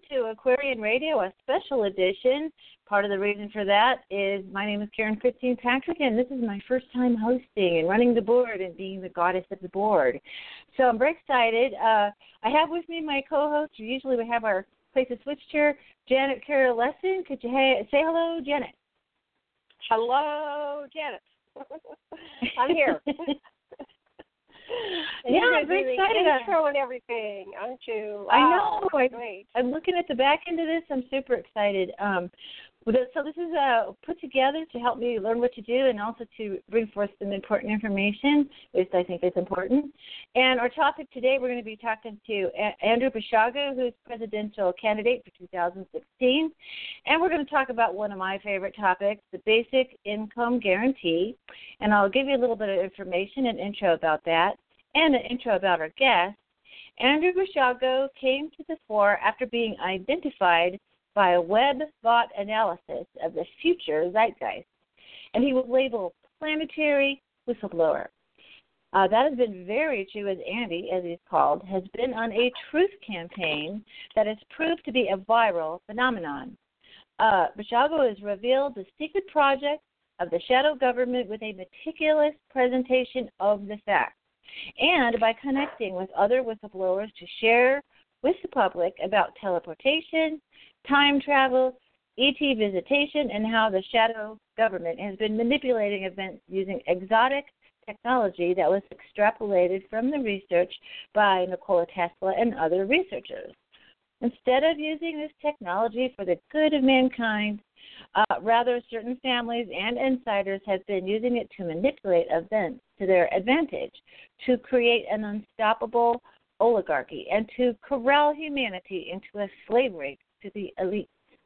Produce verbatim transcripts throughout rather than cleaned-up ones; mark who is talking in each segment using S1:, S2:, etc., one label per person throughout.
S1: to Aquarian Radio, a special edition. Part of the reason for that is my name is Karen Christine Patrick, and this is my first time hosting and running the board and being the goddess of the board. So I'm very excited. Uh, I have with me my co-host. Usually we have our place to switch chair, Janet Kara Lesson. Could you ha- say hello, Janet?
S2: Hello, Janet. I'm here.
S1: Yeah, I'm very excited.
S2: Intro and everything, aren't you? Wow.
S1: I know. I,
S2: Great.
S1: I'm looking at the back end of this. I'm super excited. Um, so this is uh, put together to help me learn what to do and also to bring forth some important information, which I think is important. And our topic today, we're going to be talking to a- Andrew Basiago, who's presidential candidate for two thousand sixteen. And we're going to talk about one of my favorite topics, the Basic Income Guarantee. And I'll give you a little bit of information and intro about that and an intro about our guest. Andrew Basiago came to the fore after being identified by a web bot analysis of the future zeitgeist, and he was labeled planetary whistleblower. Uh, that has been very true, as Andy, as he's called, has been on a truth campaign that has proved to be a viral phenomenon. Uh, Basiago has revealed the secret project of the shadow government with a meticulous presentation of the facts, and by connecting with other whistleblowers to share with the public about teleportation, time travel, E T visitation, and how the shadow government has been manipulating events using exotic technology that was extrapolated from the research by Nikola Tesla and other researchers. Instead of using this technology for the good of mankind, uh, rather certain families and insiders have been using it to manipulate events to their advantage, to create an unstoppable oligarchy, and to corral humanity into a slavery to the elites.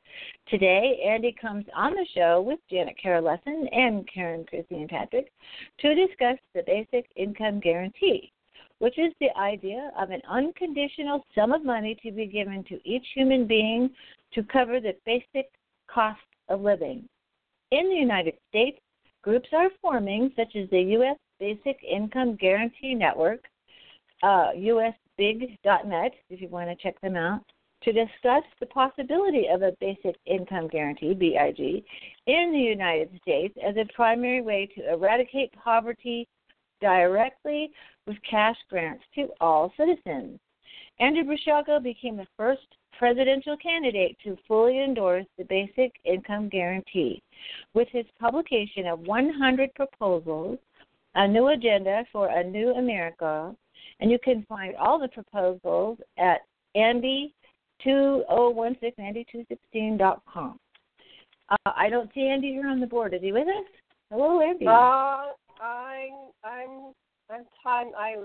S1: Today, Andy comes on the show with Janet Kara Lesson and Karen Christine Patrick to discuss the Basic Income Guarantee, which is the idea of an unconditional sum of money to be given to each human being to cover the basic cost of living. In the United States, groups are forming, such as the U S Basic Income Guarantee Network, uh, U S big dot net, if you want to check them out, to discuss the possibility of a basic income guarantee, B I G, in the United States as a primary way to eradicate poverty directly with cash grants to all citizens. Andrew Basiago became the first presidential candidate to fully endorse the Basic Income Guarantee with his publication of one hundred proposals, a new agenda for a new America, and you can find all the proposals at Andy two oh one six Andy two sixteen dot com. Uh, I don't see Andy here on the board. Is he with us? Hello, Andy.
S2: Uh, I'm, I'm, I'm time. I,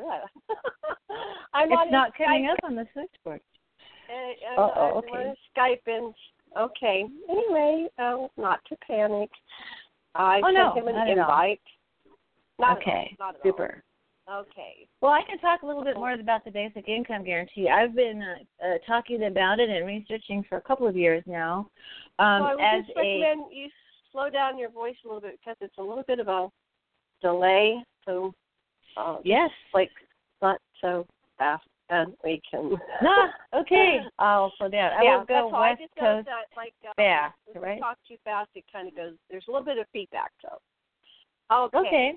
S2: I'm
S1: it's
S2: on
S1: not coming
S2: Skype.
S1: up on the switchboard.
S2: Uh,
S1: Uh-oh,
S2: I'm
S1: okay.
S2: on Skype and okay. Anyway, uh, not to panic. I
S1: oh,
S2: sent
S1: no,
S2: him an
S1: not
S2: invite. Not
S1: okay,
S2: at all. Not at
S1: super.
S2: All. Okay.
S1: Well, I can talk a little bit more about the Basic Income Guarantee. I've been uh, uh, talking about it and researching for a couple of years now. Um,
S2: so I would
S1: as
S2: just
S1: a,
S2: recommend you slow down your voice a little bit because it's a little bit of a delay. So uh,
S1: yes,
S2: like not so fast, and we can.
S1: No, okay. I'll slow down. I
S2: yeah,
S1: will go
S2: that's all.
S1: West
S2: I just
S1: Coast
S2: that, like, uh,
S1: fast,
S2: if
S1: right?
S2: you talk too fast, it kind of goes. There's a little bit of feedback, so. Okay.
S1: Okay.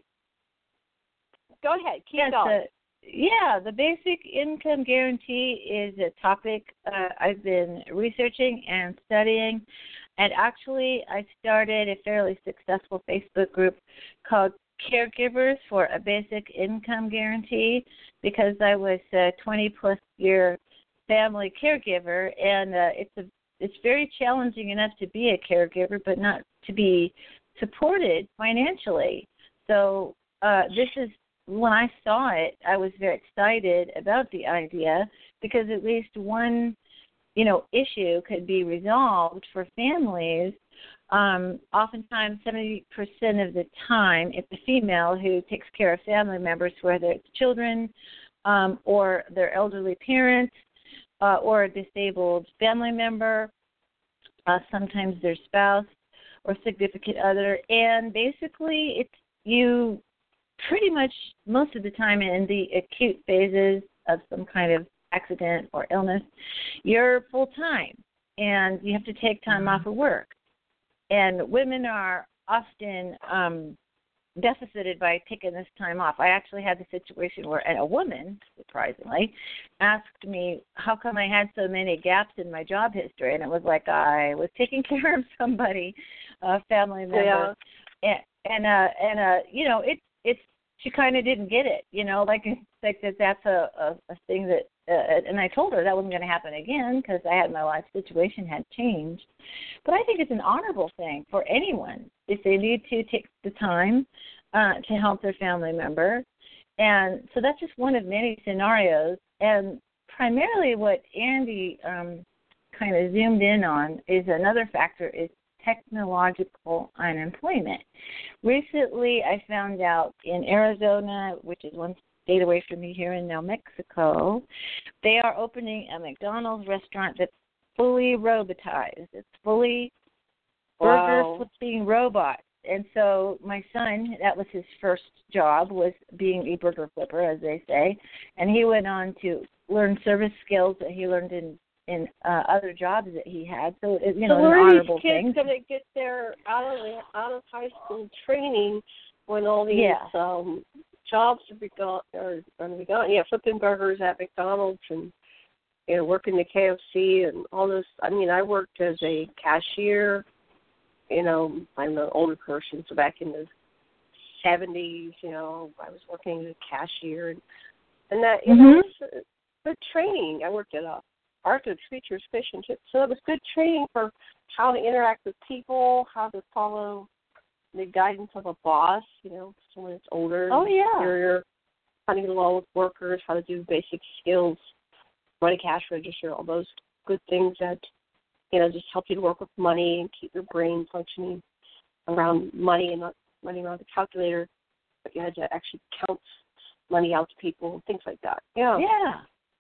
S2: Go ahead. Keep
S1: yes,
S2: going.
S1: The, yeah, the Basic Income Guarantee is a topic uh, I've been researching and studying. And actually, I started a fairly successful Facebook group called Caregivers for a Basic Income Guarantee because I was a twenty-plus year family caregiver, and uh, it's a it's very challenging enough to be a caregiver, but not to be supported financially. So uh, this is, when I saw it, I was very excited about the idea because at least one, you know, issue could be resolved for families. Um, oftentimes, seventy percent of the time, it's the female who takes care of family members, whether it's children um, or their elderly parents uh, or a disabled family member, uh, sometimes their spouse or significant other. And basically, it's you pretty much most of the time in the acute phases of some kind of accident or illness, you're full-time. and you have to take time off of work. And women are often um, deficited by taking this time off. I actually had the situation where a woman, surprisingly, asked me how come I had so many gaps in my job history, and it was like I was taking care of somebody, a family member,
S2: Yeah.
S1: and and uh, and uh, you know, it's it's she kind of didn't get it, you know, like like that that's a a, a thing that, uh, and I told her that wasn't going to happen again because I had my life situation had changed. But I think it's an honorable thing for anyone if they need to take the time uh, to help their family member. And so that's just one of many scenarios. And primarily what Andy um, kind of zoomed in on is another factor is technological unemployment. Recently, I found out in Arizona, which is one state away from me here in New Mexico, they are opening a McDonald's restaurant that's fully robotized. It's fully
S2: Wow.
S1: burger flipping robots. And so my son, that was his first job, was being a burger flipper, as they say, and he went on to learn service skills that he learned in in uh, other jobs that he had. So, it, you know,
S2: so
S1: an
S2: where are
S1: honorable
S2: these kids
S1: thing.
S2: going to get their out of the, out of high school training when all these
S1: Yeah.
S2: um, jobs are, be gone, are going to be gone? Yeah, flipping burgers at McDonald's and you know working the K F C and all this. I mean, I worked as a cashier. You know, I'm an older person, so back in the seventies, you know, I was working as a cashier, and, and that you
S1: Mm-hmm.
S2: know, it's good training. I worked at a Arctic Features Fish and Chips, so it was good training for how to interact with people, how to follow the guidance of a boss, you know, someone that's older,
S1: Oh, yeah.
S2: superior, how to get along with workers, how to do basic skills, run a cash register, all those good things that, you know, just help you to work with money and keep your brain functioning around money and not running around the calculator, but you had to actually count money out to people and things like that. Yeah.
S1: Yeah.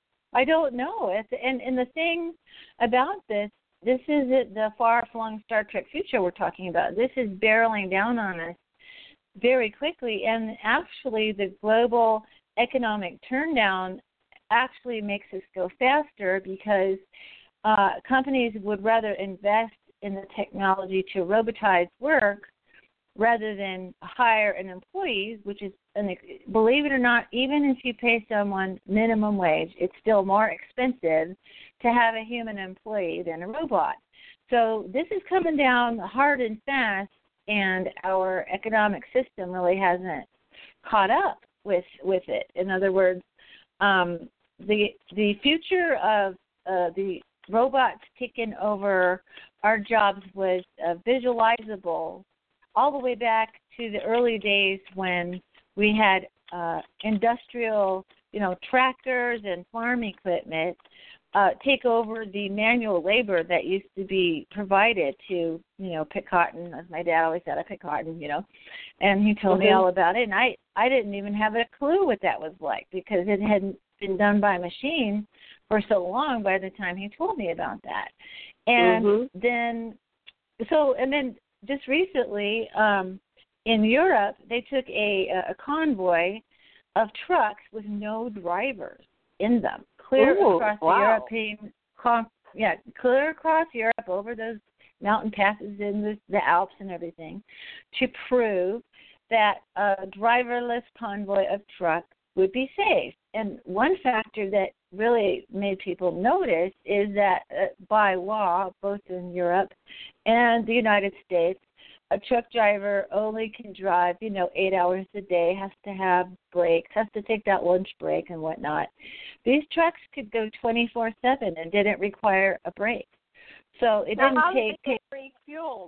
S1: I don't know. It's, and, and the thing about this, this isn't the far-flung Star Trek future we're talking about. This is barreling down on us very quickly, and actually the global economic turndown actually makes us go faster because uh, companies would rather invest in the technology to robotize work rather than hire an employee, which is, an, believe it or not, even if you pay someone minimum wage, it's still more expensive to have a human employee than a robot. So this is coming down hard and fast, and our economic system really hasn't caught up with with it. In other words, um, the the future of uh, the robots taking over our jobs was uh, visualizable all the way back to the early days when we had uh, industrial, you know, tractors and farm equipment uh, take over the manual labor that used to be provided to, you know, pick cotton. As my dad always said, I pick cotton, you know, and he told
S2: Mm-hmm.
S1: me all about it. And I, I didn't even have a clue what that was like because it hadn't been done by machine for so long by the time he told me about that. And
S2: Mm-hmm.
S1: then, so, and then just recently um, in Europe, they took a, a convoy of trucks with no drivers in them, clear
S2: Ooh,
S1: across
S2: wow.
S1: the European, con- yeah, clear across Europe over those mountain passes in the, the Alps and everything, to prove that a driverless convoy of trucks would be safe. And one factor that really made people notice is that uh, by law, both in Europe and the United States, a truck driver only can drive, you know, eight hours a day, has to have breaks, has to take that lunch break and whatnot. These trucks could go twenty-four seven and didn't require a break. So it
S2: Now,
S1: didn't
S2: how
S1: take...
S2: did they get refueled?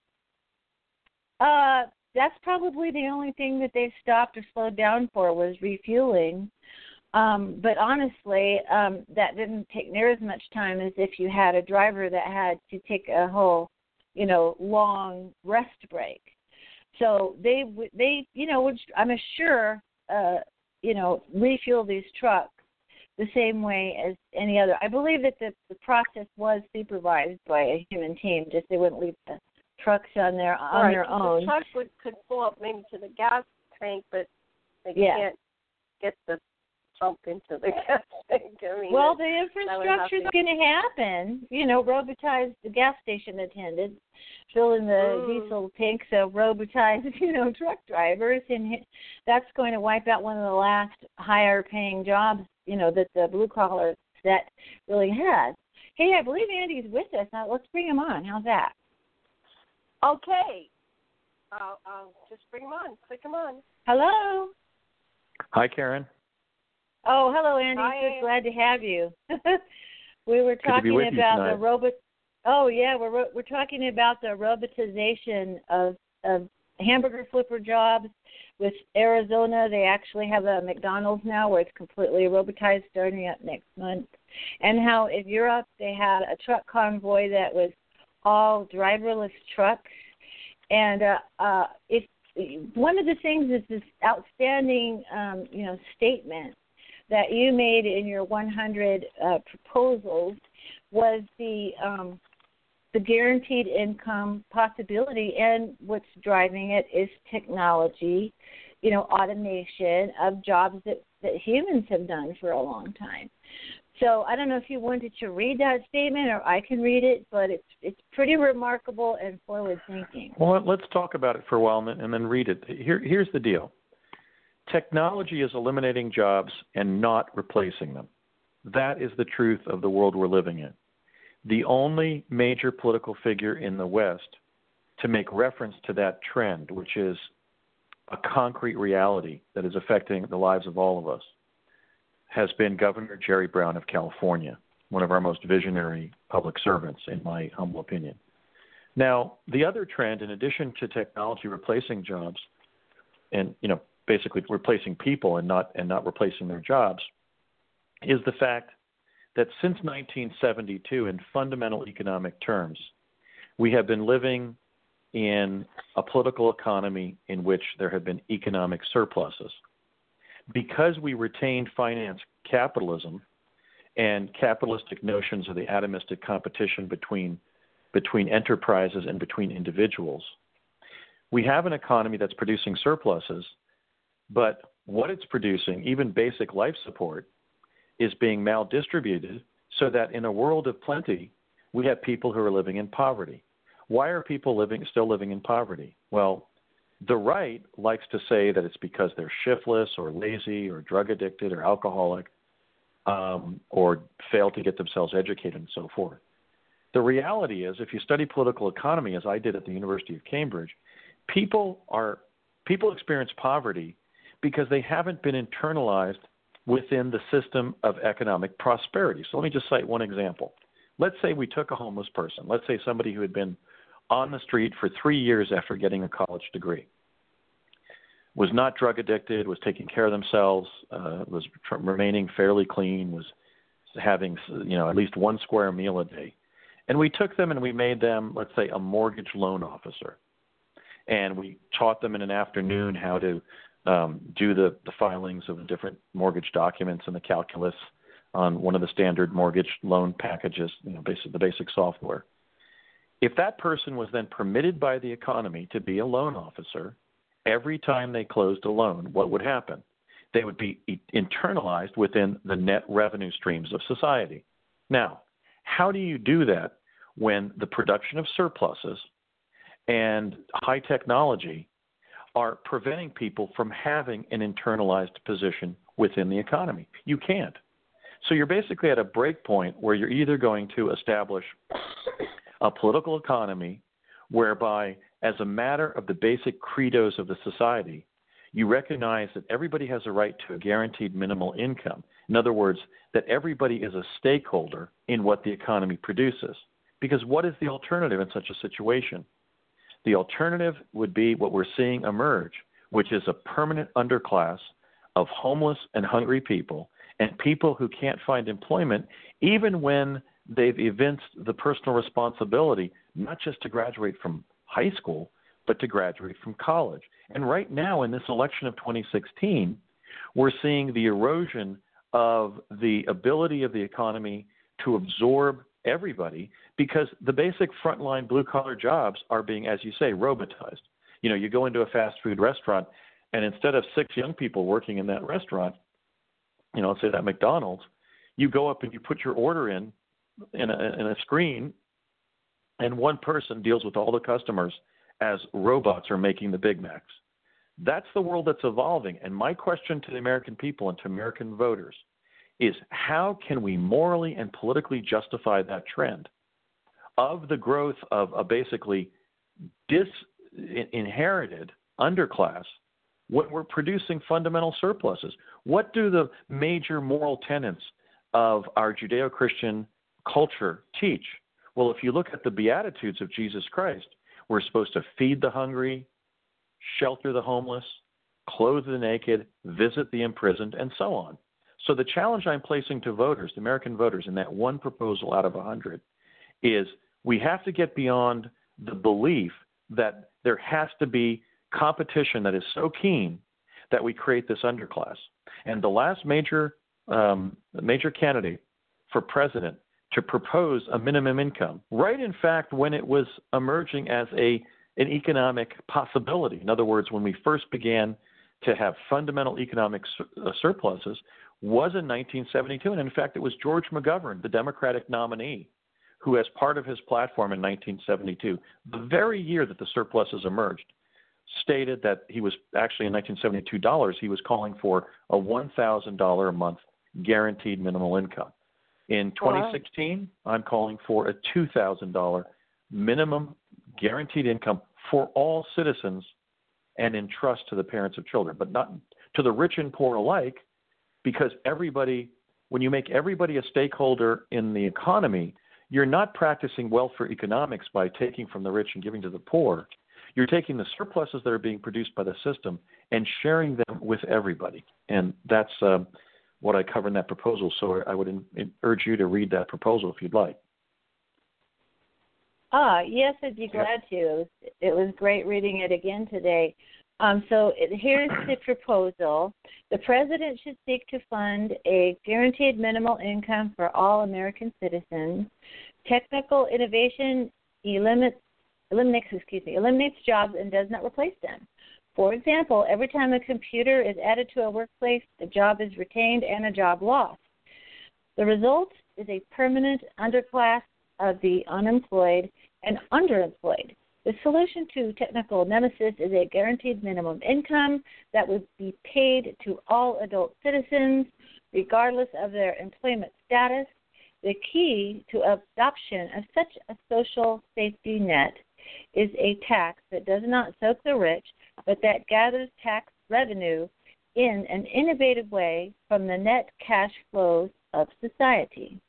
S1: Uh, that's probably the only thing that they stopped or slowed down for was refueling. Um, but honestly, um, that didn't take near as much time as if you had a driver that had to take a whole, you know, long rest break. So they, they, you know, which I'm sure, uh, you know, refuel these trucks the same way as any other. I believe that the, the process was supervised by a human team. Just they wouldn't leave the trucks on their on
S2: right.
S1: their own.
S2: The truck would could pull up maybe to the gas tank, but they
S1: Yeah.
S2: can't get the jump into the gas tank. I mean,
S1: well, the infrastructure is going to happen. You know, robotize the gas station attendants, fill in the mm. diesel tanks of robotized, you know, truck drivers, and that's going to wipe out one of the last higher-paying jobs, you know, that the blue-collar set really has. Hey, I believe Andy's with us. Now, let's bring him on. How's that?
S2: Okay. I'll, I'll just bring him on. Click him on.
S1: Hello.
S3: Hi, Karen.
S1: Oh, hello, Andy.
S2: Hi.
S1: So glad to have you. We were talking about the robot. Oh, yeah, we're we're talking about the robotization of of hamburger flipper jobs. With Arizona, they actually have a McDonald's now where it's completely robotized starting up next month. And how in Europe they had a truck convoy that was all driverless trucks. And uh, uh, if one of the things is this outstanding, um, you know, statement that you made in your one hundred uh, proposals was the um, the guaranteed income possibility, and what's driving it is technology, you know, automation of jobs that, that humans have done for a long time. So I don't know if you wanted to read that statement or I can read it, but it's it's pretty remarkable and forward thinking.
S3: Well, let's talk about it for a while and then read it. Here, here's the deal. Technology is eliminating jobs and not replacing them. That is the truth of the world we're living in. The only major political figure in the West to make reference to that trend, which is a concrete reality that is affecting the lives of all of us, has been Governor Jerry Brown of California, one of our most visionary public servants, in my humble opinion. Now, the other trend, in addition to technology replacing jobs, and you know, basically replacing people and not and not replacing their jobs, is the fact that since nineteen seventy-two, in fundamental economic terms, we have been living in a political economy in which there have been economic surpluses. Because we retained finance capitalism and capitalistic notions of the atomistic competition between between enterprises and between individuals, we have an economy that's producing surpluses, but what it's producing, even basic life support, is being maldistributed so that in a world of plenty, we have people who are living in poverty. Why are people living still living in poverty? Well, the right likes to say that it's because they're shiftless or lazy or drug addicted or alcoholic um, or fail to get themselves educated and so forth. The reality is, if you study political economy, as I did at the University of Cambridge, people are people experience poverty because they haven't been internalized within the system of economic prosperity. So let me just cite one example. Let's say we took a homeless person. Let's say somebody who had been on the street for three years after getting a college degree, was not drug addicted, was taking care of themselves, uh, was tr- remaining fairly clean, was having, you know, at least one square meal a day. And we took them and we made them, let's say, a mortgage loan officer. And we taught them in an afternoon how to um, do the, the filings of the different mortgage documents and the calculus on one of the standard mortgage loan packages, you know, basic, the basic software. If that person was then permitted by the economy to be a loan officer, every time they closed a loan, what would happen? They would be internalized within the net revenue streams of society. Now, how do you do that when the production of surpluses and high technology are preventing people from having an internalized position within the economy? You can't. So you're basically at a break point where you're either going to establish a political economy whereby, as a matter of the basic credos of the society, you recognize that everybody has a right to a guaranteed minimal income. In other words, that everybody is a stakeholder in what the economy produces. Because what is the alternative in such a situation? The alternative would be what we're seeing emerge, which is a permanent underclass of homeless and hungry people and people who can't find employment even when they've evinced the personal responsibility not just to graduate from high school, but to graduate from college. And right now in this election of twenty sixteen, we're seeing the erosion of the ability of the economy to absorb everybody because the basic frontline blue-collar jobs are being, as you say, robotized. You know, you go into a fast food restaurant, and instead of six young people working in that restaurant, you know, let's say that McDonald's, you go up and you put your order in in a, in a screen, and one person deals with all the customers as robots are making the Big Macs. That's the world that's evolving. And my question to the American people and to American voters is, how can we morally and politically justify that trend of the growth of a basically disinherited underclass when we're producing fundamental surpluses? What do the major moral tenets of our Judeo-Christian culture teach? Well, if you look at the Beatitudes of Jesus Christ, we're supposed to feed the hungry, shelter the homeless, clothe the naked, visit the imprisoned, and so on. So the challenge I'm placing to voters, the American voters, in that one proposal out of a hundred is we have to get beyond the belief that there has to be competition that is so keen that we create this underclass. And the last major um, major candidate for president to propose a minimum income, right in fact when it was emerging as a an economic possibility. In other words, when we first began to have fundamental economic sur- uh, surpluses, was in nineteen seventy-two. And in fact, it was George McGovern, the Democratic nominee, who, as part of his platform in nineteen seventy-two, the very year that the surpluses emerged, stated that he was actually in nineteen seventy-two dollars, he was calling for a one thousand dollars a month guaranteed minimal income. In twenty sixteen, wow. I'm calling for a two thousand dollars minimum guaranteed income for all citizens and in trust to the parents of children, but not to the rich and poor alike, because everybody, when you make everybody a stakeholder in the economy, you're not practicing welfare economics by taking from the rich and giving to the poor. You're taking the surpluses that are being produced by the system and sharing them with everybody. And that's uh, what I cover in that proposal. So I would in, in urge you to read that proposal if you'd like.
S1: Ah, yes, I'd be glad to. It was, it was great reading it again today. Um, so it, here's the proposal. The president should seek to fund a guaranteed minimal income for all American citizens. Technical innovation eliminates, eliminates, excuse me, eliminates jobs and does not replace them. For example, every time a computer is added to a workplace, a job is retained and a job lost. The result is a permanent underclass of the unemployed and underemployed. The solution to technical nemesis is a guaranteed minimum income that would be paid to all adult citizens, regardless of their employment status. The key to adoption of such a social safety net is a tax that does not soak the rich, but that gathers tax revenue in an innovative way from the net cash flows of society.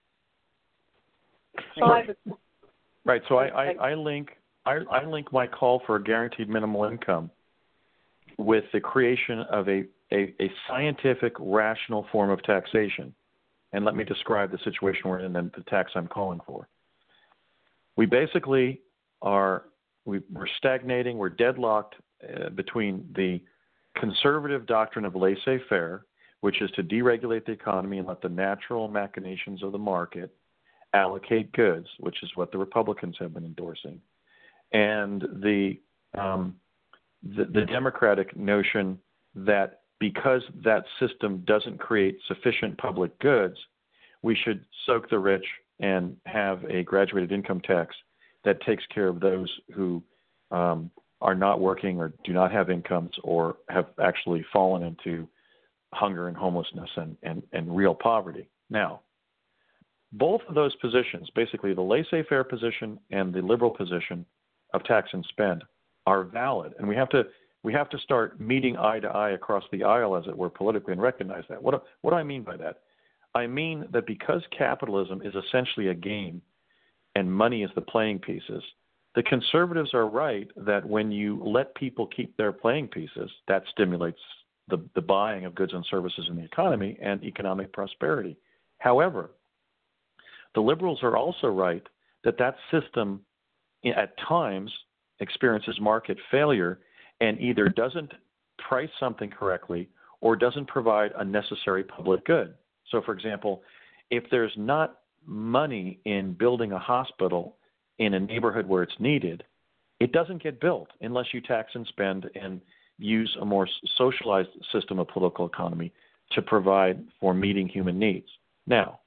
S3: Right. right. So I, I, I link I, I link my call for a guaranteed minimal income with the creation of a, a, a scientific, rational form of taxation. And let me describe the situation we're in and the tax I'm calling for. We basically are we, we're stagnating, we're deadlocked uh, between the conservative doctrine of laissez-faire, which is to deregulate the economy and let the natural machinations of the market allocate goods, which is what the Republicans have been endorsing, and the, um, the the democratic notion that because that system doesn't create sufficient public goods, we should soak the rich and have a graduated income tax that takes care of those who um, are not working or do not have incomes or have actually fallen into hunger and homelessness and, and, and real poverty. Now, both of those positions, basically the laissez-faire position and the liberal position of tax and spend, are valid, and we have to we have to start meeting eye to eye across the aisle, as it were, politically, and recognize that. What what do I mean by that? I mean that because capitalism is essentially a game, and money is the playing pieces, the conservatives are right that when you let people keep their playing pieces, that stimulates the the buying of goods and services in the economy and economic prosperity. However, the liberals are also right that that system at times experiences market failure and either doesn't price something correctly or doesn't provide a necessary public good. So, for example, if there's not money in building a hospital in a neighborhood where it's needed, it doesn't get built unless you tax and spend and use a more socialized system of political economy to provide for meeting human needs. Now,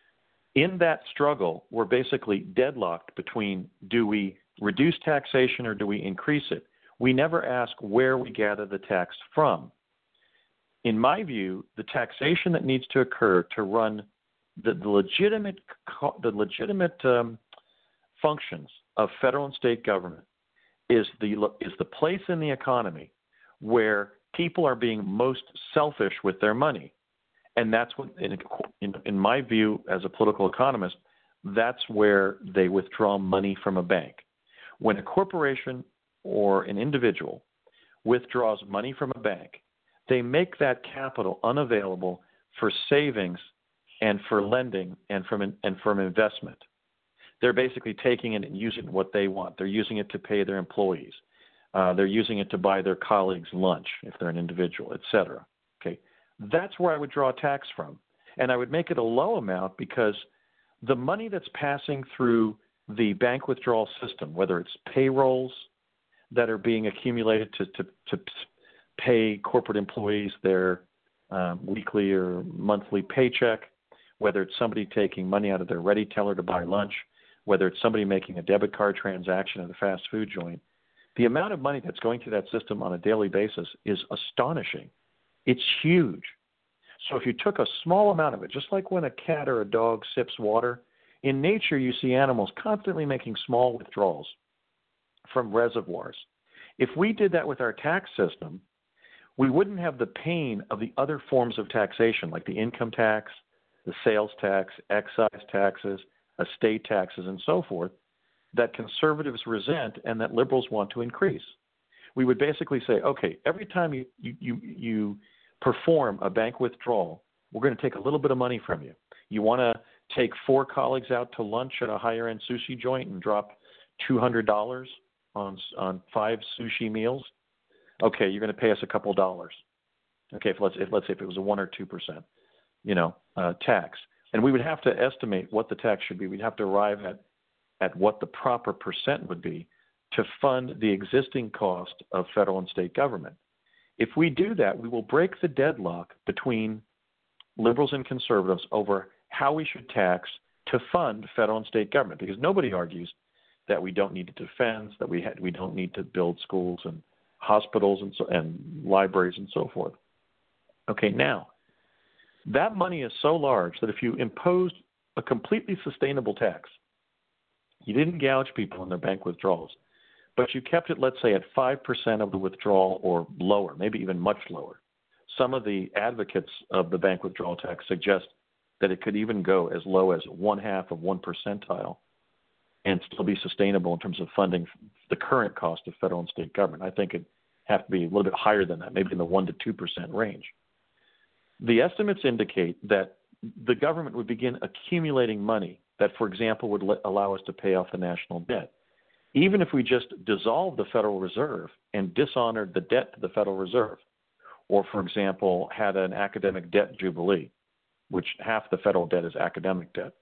S3: in that struggle, we're basically deadlocked between do we reduce taxation or do we increase it? We never ask where we gather the tax from. In my view, the taxation that needs to occur to run the, the legitimate the legitimate um, functions of federal and state government is the is the place in the economy where people are being most selfish with their money. And that's what, in, in, in my view, as a political economist, that's where they withdraw money from a bank. When a corporation or an individual withdraws money from a bank, they make that capital unavailable for savings and for lending and from and from investment. They're basically taking it and using what they want. They're using it to pay their employees. Uh, they're using it to buy their colleagues lunch if they're an individual, et cetera. Okay. That's where I would draw a tax from. And I would make it a low amount because the money that's passing through the bank withdrawal system, whether it's payrolls that are being accumulated to, to, to pay corporate employees their um, weekly or monthly paycheck, whether it's somebody taking money out of their ready teller to buy lunch, whether it's somebody making a debit card transaction at a fast food joint, the amount of money that's going through that system on a daily basis is astonishing. It's huge. So if you took a small amount of it, just like when a cat or a dog sips water, in nature you see animals constantly making small withdrawals from reservoirs. If we did that with our tax system, we wouldn't have the pain of the other forms of taxation, like the income tax, the sales tax, excise taxes, estate taxes, and so forth, that conservatives resent and that liberals want to increase. We would basically say, okay, every time you, you, you, you perform a bank withdrawal, we're going to take a little bit of money from you. You want to take four colleagues out to lunch at a higher-end sushi joint and drop two hundred dollars on on five sushi meals? Okay, you're going to pay us a couple dollars. Okay, if let's if, let's say if it was a one or two percent, you know, uh, tax, and we would have to estimate what the tax should be. We'd have to arrive at at what the proper percent would be to fund the existing cost of federal and state government. If we do that, we will break the deadlock between liberals and conservatives over how we should tax to fund federal and state government, because nobody argues that we don't need to defend, that we ha- we don't need to build schools and hospitals and so, and libraries and so forth. Okay, now, that money is so large that if you imposed a completely sustainable tax, you didn't gouge people in their bank withdrawals, but you kept it, let's say, at five percent of the withdrawal or lower, maybe even much lower. Some of the advocates of the bank withdrawal tax suggest that it could even go as low as one half of one percentile and still be sustainable in terms of funding the current cost of federal and state government. I think it'd have to be a little bit higher than that, maybe in the one to two percent range. The estimates indicate that the government would begin accumulating money that, for example, would let, allow us to pay off the national debt. Even if we just dissolved the Federal Reserve and dishonored the debt to the Federal Reserve, or, for example, had an academic debt jubilee, which half the federal debt is academic debt,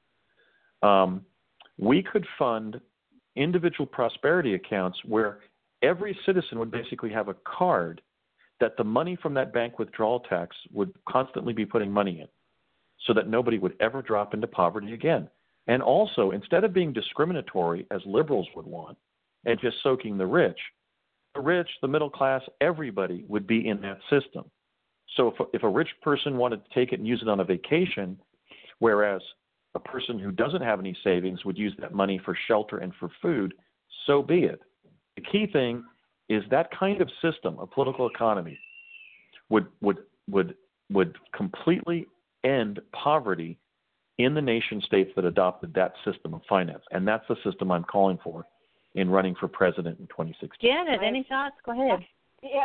S3: um, we could fund individual prosperity accounts where every citizen would basically have a card that the money from that bank withdrawal tax would constantly be putting money in so that nobody would ever drop into poverty again. And also, instead of being discriminatory, as liberals would want, and just soaking the rich, the rich, the middle class, everybody would be in that system. So if, if a rich person wanted to take it and use it on a vacation, whereas a person who doesn't have any savings would use that money for shelter and for food, so be it. The key thing is that kind of system, a political economy, would would would would completely end poverty in the nation states that adopted that system of finance. And that's the system I'm calling for in running for president in twenty sixteen.
S1: Janet, any thoughts? Go ahead.
S2: Yeah.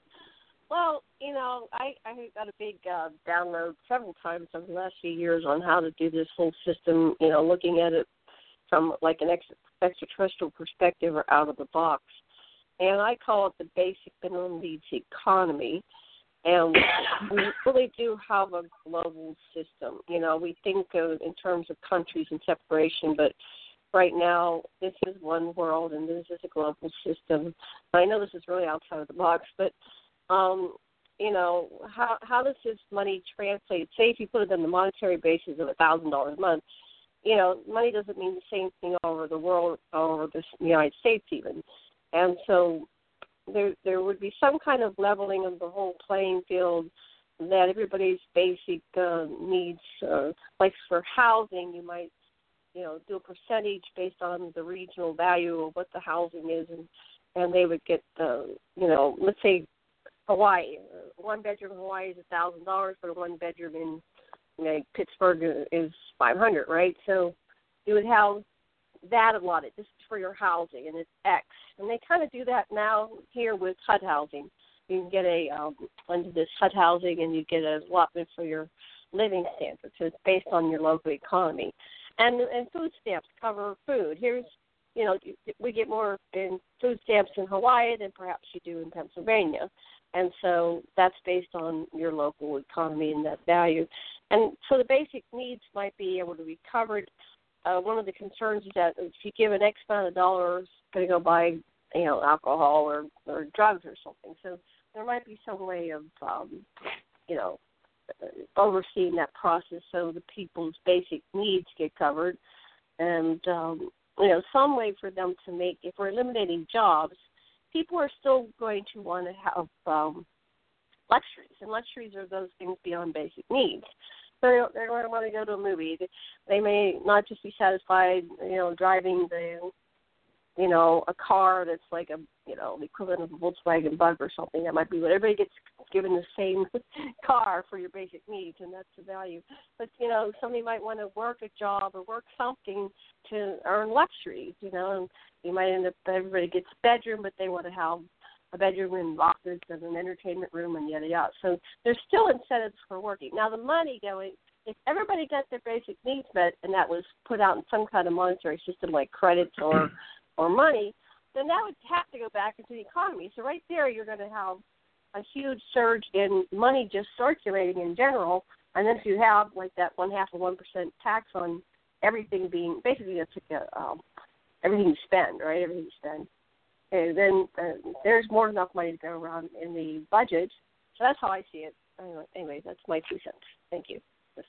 S2: Well, you know, I, I got a big uh, download several times over the last few years on how to do this whole system, you know, looking at it from like an ex- extraterrestrial perspective or out of the box. And I call it the basic minimum needs economy. And we really do have a global system. You know, we think of in terms of countries and separation, but right now this is one world and this is a global system. I know this is really outside of the box, but um, you know, how how does this money translate? Say if you put it on the monetary basis of a thousand dollars a month, you know, money doesn't mean the same thing all over the world, all over the United States even. And so there there would be some kind of leveling of the whole playing field, that everybody's basic uh, needs, uh, like for housing, you might, you know, do a percentage based on the regional value of what the housing is, and, and they would get, uh, you know, let's say Hawaii. One bedroom in Hawaii is one thousand dollars, but a one bedroom in, you know, Pittsburgh is five hundred dollars, right? So you would have that allotted. This is for your housing, and it's X. And they kind of do that now here with H U D housing. You can get a, um, under this H U D housing, and you get an allotment for your living standards. So it's based on your local economy. And and food stamps cover food. Here's, you know, we get more in food stamps in Hawaii than perhaps you do in Pennsylvania. And so that's based on your local economy and that value. And so the basic needs might be able to be covered. Uh, one of the concerns is that if you give an X amount of dollars, it's going to go buy, you know, alcohol or, or drugs or something. So there might be some way of, um, you know, overseeing that process so the people's basic needs get covered. And, um, you know, some way for them to make, if we're eliminating jobs, people are still going to want to have um, luxuries, and luxuries are those things beyond basic needs. So they're going to want to go to a movie. They may not just be satisfied, you know, driving the, you know, a car that's like a, you know, the equivalent of a Volkswagen Bug or something. That might be what everybody gets given the same car for your basic needs, and that's the value. But, you know, somebody might want to work a job or work something to earn luxuries, you know, and you might end up, everybody gets a bedroom, but they want to have a bedroom and office and an entertainment room and yada yada. So there's still incentives for working. Now the money going, if everybody got their basic needs met and that was put out in some kind of monetary system like credits or or money, then that would have to go back into the economy. So right there you're going to have a huge surge in money just circulating in general. And then if you have like that one half of one percent tax on everything being, basically that's like a, um, everything you spend, right? Everything you spend. And then uh, there's more than enough money to go around in the budget. So that's how I see it. Anyway, anyway that's my two cents. Thank you.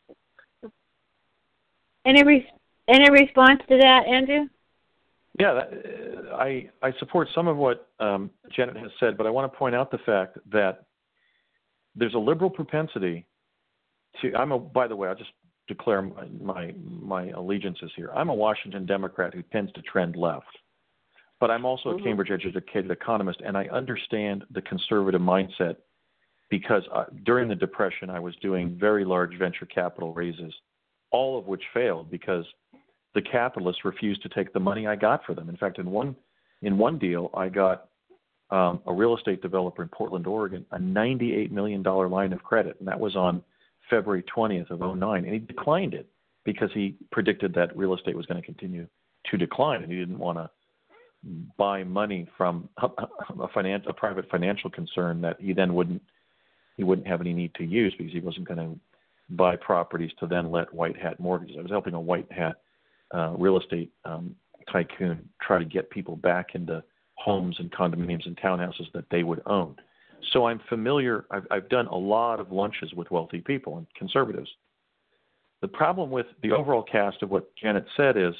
S1: Any re- any response to that, Andrew?
S3: Yeah, that, uh, I I support some of what um, Janet has said, but I want to point out the fact that there's a liberal propensity to. I'm a. By the way, I'll just declare my my, my allegiances here. I'm a Washington Democrat who tends to trend left. But I'm also a Cambridge-educated economist, and I understand the conservative mindset because uh, during the Depression, I was doing very large venture capital raises, all of which failed because the capitalists refused to take the money I got for them. In fact, in one in one deal, I got um, a real estate developer in Portland, Oregon, a ninety-eight million dollars line of credit, and that was on February twentieth of oh nine, and he declined it because he predicted that real estate was going to continue to decline, and he didn't want to buy money from a, a, finance, a private financial concern that he then wouldn't he wouldn't have any need to use because he wasn't going to buy properties to then let white hat mortgages. I was helping a white hat uh, real estate um, tycoon try to get people back into homes and condominiums and townhouses that they would own. So I'm familiar. I've, I've done a lot of lunches with wealthy people and conservatives. The problem with the overall cast of what Janet said is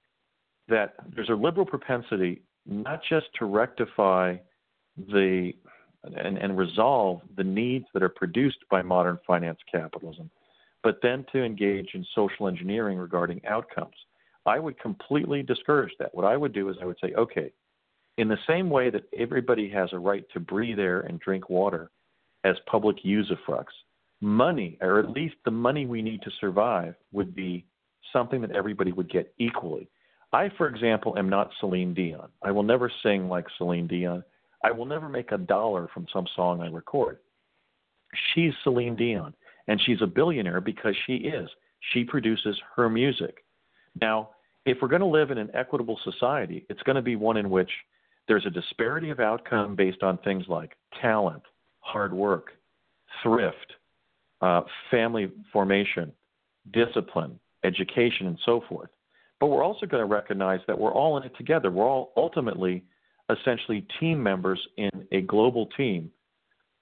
S3: that there's a liberal propensity not just to rectify the and, and resolve the needs that are produced by modern finance capitalism, but then to engage in social engineering regarding outcomes. I would completely discourage that. What I would do is I would say, okay, in the same way that everybody has a right to breathe air and drink water as public usufructs, money, or at least the money we need to survive, would be something that everybody would get equally. I, for example, am not Celine Dion. I will never sing like Celine Dion. I will never make a dollar from some song I record. She's Celine Dion, and she's a billionaire because she is. She produces her music. Now, if we're going to live in an equitable society, it's going to be one in which there's a disparity of outcome based on things like talent, hard work, thrift, uh, family formation, discipline, education, and so forth. But we're also going to recognize that we're all in it together. We're all ultimately essentially team members in a global team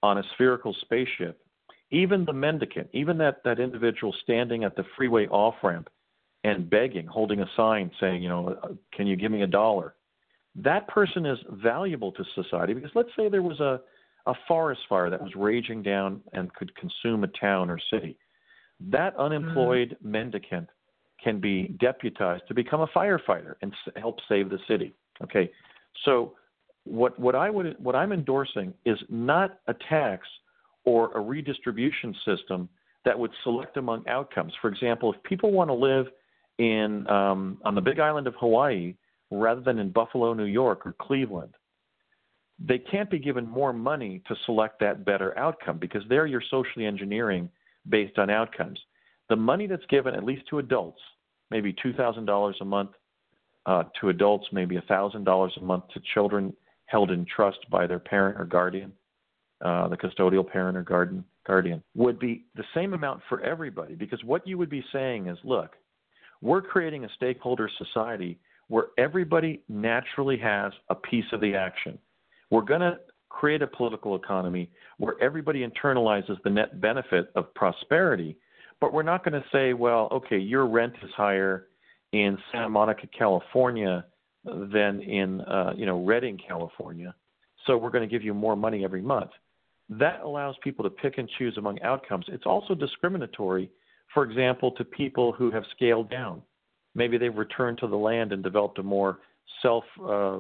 S3: on a spherical spaceship, even the mendicant, even that, that individual standing at the freeway off-ramp and begging, holding a sign saying, you know, can you give me a dollar? That person is valuable to society because let's say there was a, a forest fire that was raging down and could consume a town or city. That unemployed mm-hmm. mendicant can be deputized to become a firefighter and s- help save the city. Okay, so what what I would what I'm endorsing is not a tax or a redistribution system that would select among outcomes. For example, if people want to live in um, on the Big Island of Hawaii rather than in Buffalo, New York, or Cleveland, they can't be given more money to select that better outcome because there you're socially engineering based on outcomes. The money that's given, at least to adults, maybe two thousand dollars a month uh, to adults, maybe one thousand dollars a month to children held in trust by their parent or guardian, uh, the custodial parent or guardian, guardian, would be the same amount for everybody because what you would be saying is, look, we're creating a stakeholder society where everybody naturally has a piece of the action. We're going to create a political economy where everybody internalizes the net benefit of prosperity, but we're not going to say, well, okay, your rent is higher in Santa Monica, California than in, uh, you know, Redding, California, so we're going to give you more money every month. That allows people to pick and choose among outcomes. It's also discriminatory, for example, to people who have scaled down. Maybe they've returned to the land and developed a more self, uh,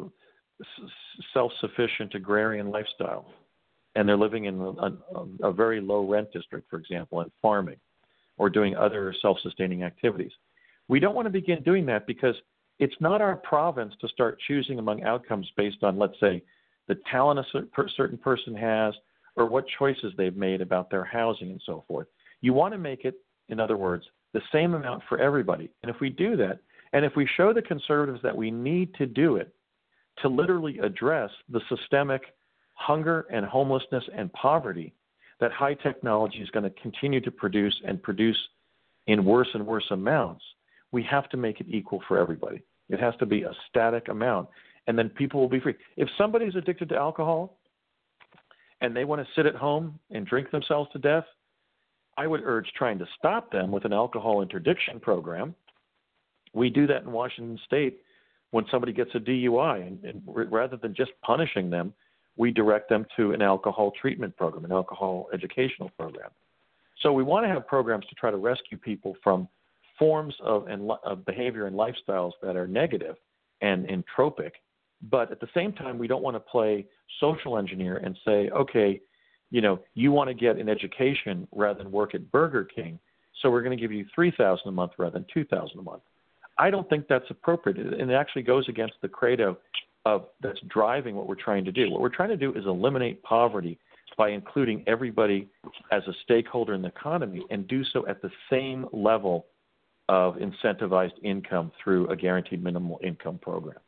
S3: self-sufficient agrarian lifestyle, and they're living in a, a, a very low rent district, for example, and farming or doing other self-sustaining activities. We don't want to begin doing that because it's not our province to start choosing among outcomes based on, let's say, the talent a certain person has or what choices they've made about their housing and so forth. You want to make it, in other words, the same amount for everybody. And if we do that, and if we show the conservatives that we need to do it to literally address the systemic hunger and homelessness and poverty that high technology is going to continue to produce and produce in worse and worse amounts, we have to make it equal for everybody. It has to be a static amount, and then people will be free. If somebody's addicted to alcohol and they want to sit at home and drink themselves to death, I would urge trying to stop them with an alcohol interdiction program. We do that in Washington State when somebody gets a D U I, and, and rather than just punishing them, we direct them to an alcohol treatment program, an alcohol educational program. So we want to have programs to try to rescue people from forms of, and, of behavior and lifestyles that are negative and entropic, but at the same time, we don't want to play social engineer and say, okay, you know, you want to get an education rather than work at Burger King, so we're going to give you three thousand dollars a month rather than two thousand dollars a month. I don't think that's appropriate, and it actually goes against the credo of that's driving what we're trying to do. What we're trying to do is eliminate poverty by including everybody as a stakeholder in the economy and do so at the same level of incentivized income through a guaranteed minimum income program.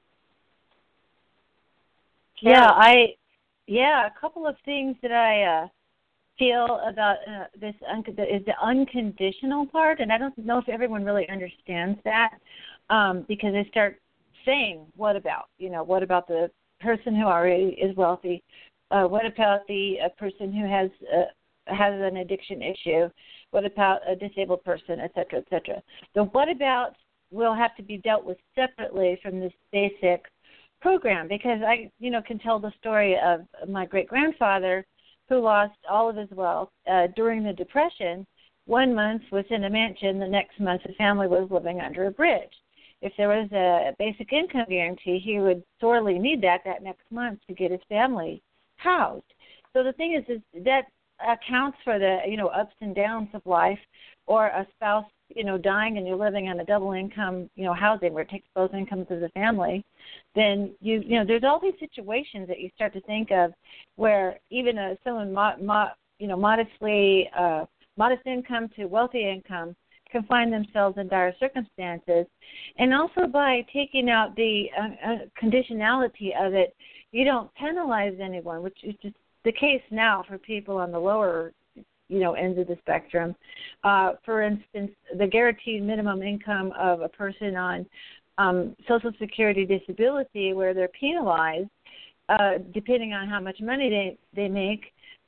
S1: Yeah, I, yeah, a couple of things that I uh, feel about uh, this un- is the unconditional part, and I don't know if everyone really understands that um, because they start saying, what about, you know, what about the person who already is wealthy? Uh, what about the uh, person who has uh, has an addiction issue? What about a disabled person, et cetera, et cetera? The what about will have to be dealt with separately from this basic program, because I, you know, can tell the story of my great-grandfather who lost all of his wealth uh, during the Depression. One month was in a mansion, the next month the family was living under a bridge. If there was a basic income guarantee, he would sorely need that that next month to get his family housed. So the thing is, is that accounts for the, you know, ups and downs of life, or a spouse, you know, dying and you're living on a double income, you know, housing where it takes both incomes of the family, then you, you know, there's all these situations that you start to think of where even a, someone, mo- mo- you know, modestly, uh, modest income to wealthy income can find themselves in dire circumstances. And also by taking out the uh, uh, conditionality of it, you don't penalize anyone, which is just the case now for people on the lower, you know, ends of the spectrum. Uh, for instance, the guaranteed minimum income of a person on um, Social Security disability, where they're penalized uh, depending on how much money they, they make,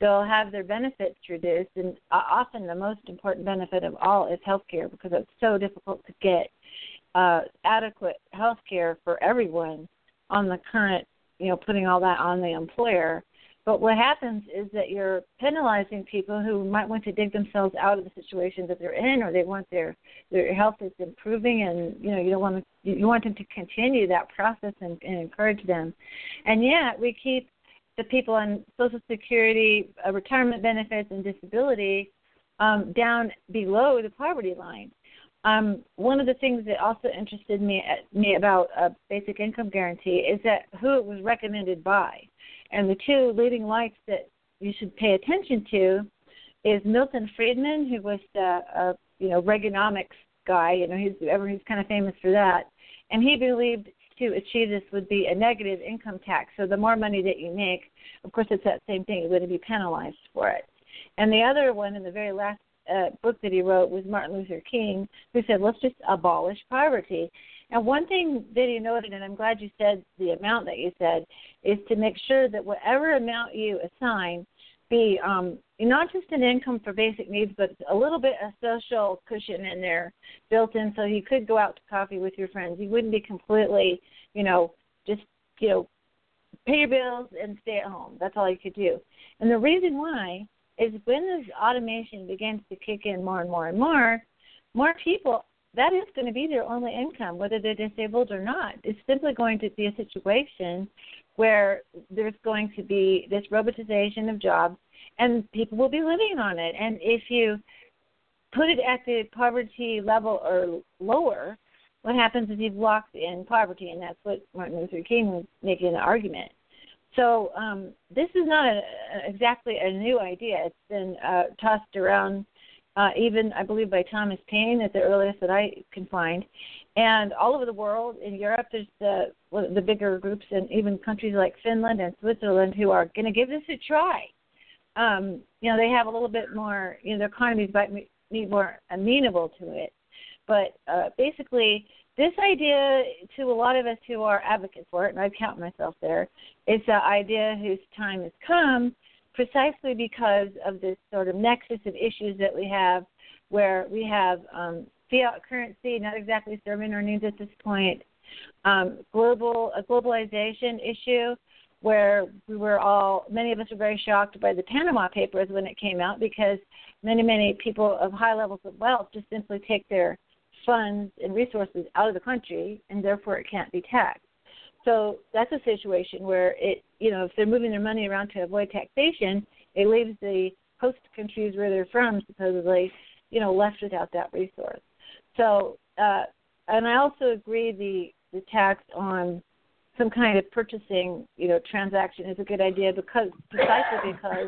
S1: they'll have their benefits reduced, and uh, often the most important benefit of all is health care, because it's so difficult to get uh, adequate health care for everyone on the current, you know, putting all that on the employer. But what happens is that you're penalizing people who might want to dig themselves out of the situation that they're in, or they want their their health is improving, and you know you don't want to you want them to continue that process and, and encourage them. And yet we keep the people on Social Security, uh, retirement benefits, and disability um, down below the poverty line. Um, one of the things that also interested me me about a basic income guarantee is that who it was recommended by. And the two leading lights that you should pay attention to is Milton Friedman, who was the uh, you know Reaganomics guy. You know, he's everyone's kind of famous for that. And he believed to achieve this would be a negative income tax. So the more money that you make, of course, it's that same thing. You wouldn't be penalized for it. And the other one, in the very last uh, book that he wrote, was Martin Luther King, who said, let's just abolish poverty. And one thing that he noted, and I'm glad you said the amount that you said, is to make sure that whatever amount you assign be um, not just an income for basic needs, but a little bit of social cushion in there built in, so you could go out to coffee with your friends. You wouldn't be completely, you know, just, you know, pay your bills and stay at home. That's all you could do. And the reason why is when this automation begins to kick in more and more and more, more people, that is going to be their only income, whether they're disabled or not. It's simply going to be a situation where there's going to be this robotization of jobs, and people will be living on it. And if you put it at the poverty level or lower, what happens is you've locked in poverty, and that's what Martin Luther King was making the argument. So um, this is not a, a, exactly a new idea. It's been uh, tossed around Uh, even, I believe, by Thomas Paine at the earliest that I can find. And all over the world, in Europe, there's the, well, the bigger groups, and even countries like Finland and Switzerland who are going to give this a try. Um, you know, they have a little bit more, you know, their economies might be more amenable to it. But uh, basically, this idea, to a lot of us who are advocates for it, and I count myself there, is the idea whose time has come, precisely because of this sort of nexus of issues that we have, where we have um, fiat currency not exactly serving our needs at this point, um, global a globalization issue, where we were all, many of us were very shocked by the Panama Papers when it came out, because many, many people of high levels of wealth just simply take their funds and resources out of the country, and therefore it can't be taxed. So that's a situation where it, you know, if they're moving their money around to avoid taxation, it leaves the host countries where they're from supposedly, you know, left without that resource. So, uh, and I also agree the the tax on some kind of purchasing, you know, transaction is a good idea, because precisely because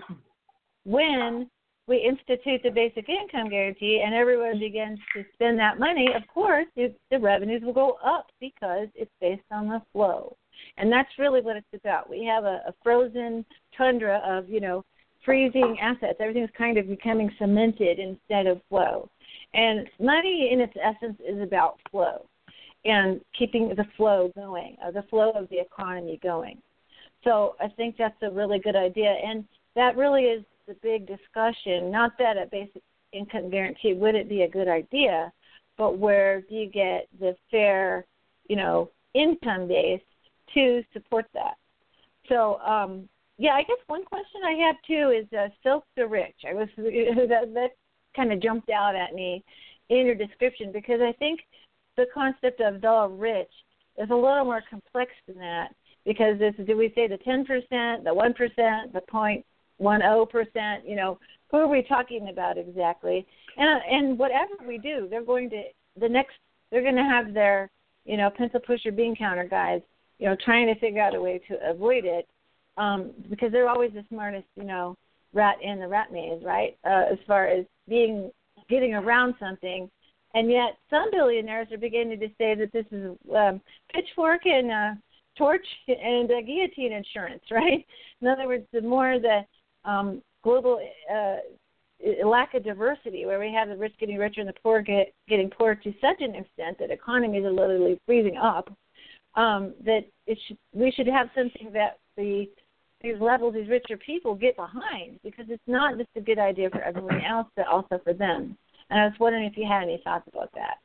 S1: when we institute the basic income guarantee and everyone begins to spend that money, of course, it, the revenues will go up because it's based on the flow. And that's really what it's about. We have a, a frozen tundra of, you know, freezing assets. Everything's kind of becoming cemented instead of flow. And money in its essence is about flow and keeping the flow going, uh, the flow of the economy going. So I think that's a really good idea. And that really is the big discussion, not that a basic income guarantee wouldn't be a good idea, but where do you get the fair, you know, income base to support that? So, um, yeah, I guess one question I have too is uh, Filth the Rich. I was that, that kind of jumped out at me in your description, because I think the concept of the rich is a little more complex than that, because it's, do we say the ten percent, the one percent, the point one zero percent, you know, who are we talking about exactly? And and whatever we do, they're going to the next they're going to have their, you know, pencil pusher bean counter guys, you know, trying to figure out a way to avoid it, um, because they're always the smartest, you know, rat in the rat maze, right? Uh, as far as being getting around something, and yet some billionaires are beginning to say that this is um, pitchfork and uh, torch and uh, guillotine insurance, right? In other words, the more the Um, global uh, lack of diversity, where we have the rich getting richer and the poor get, getting poorer to such an extent that economies are literally freezing up, um, that it should, we should have something that the these levels, these richer people get behind, because it's not just a good idea for everyone else, but also for them. And I was wondering if you had any thoughts about that.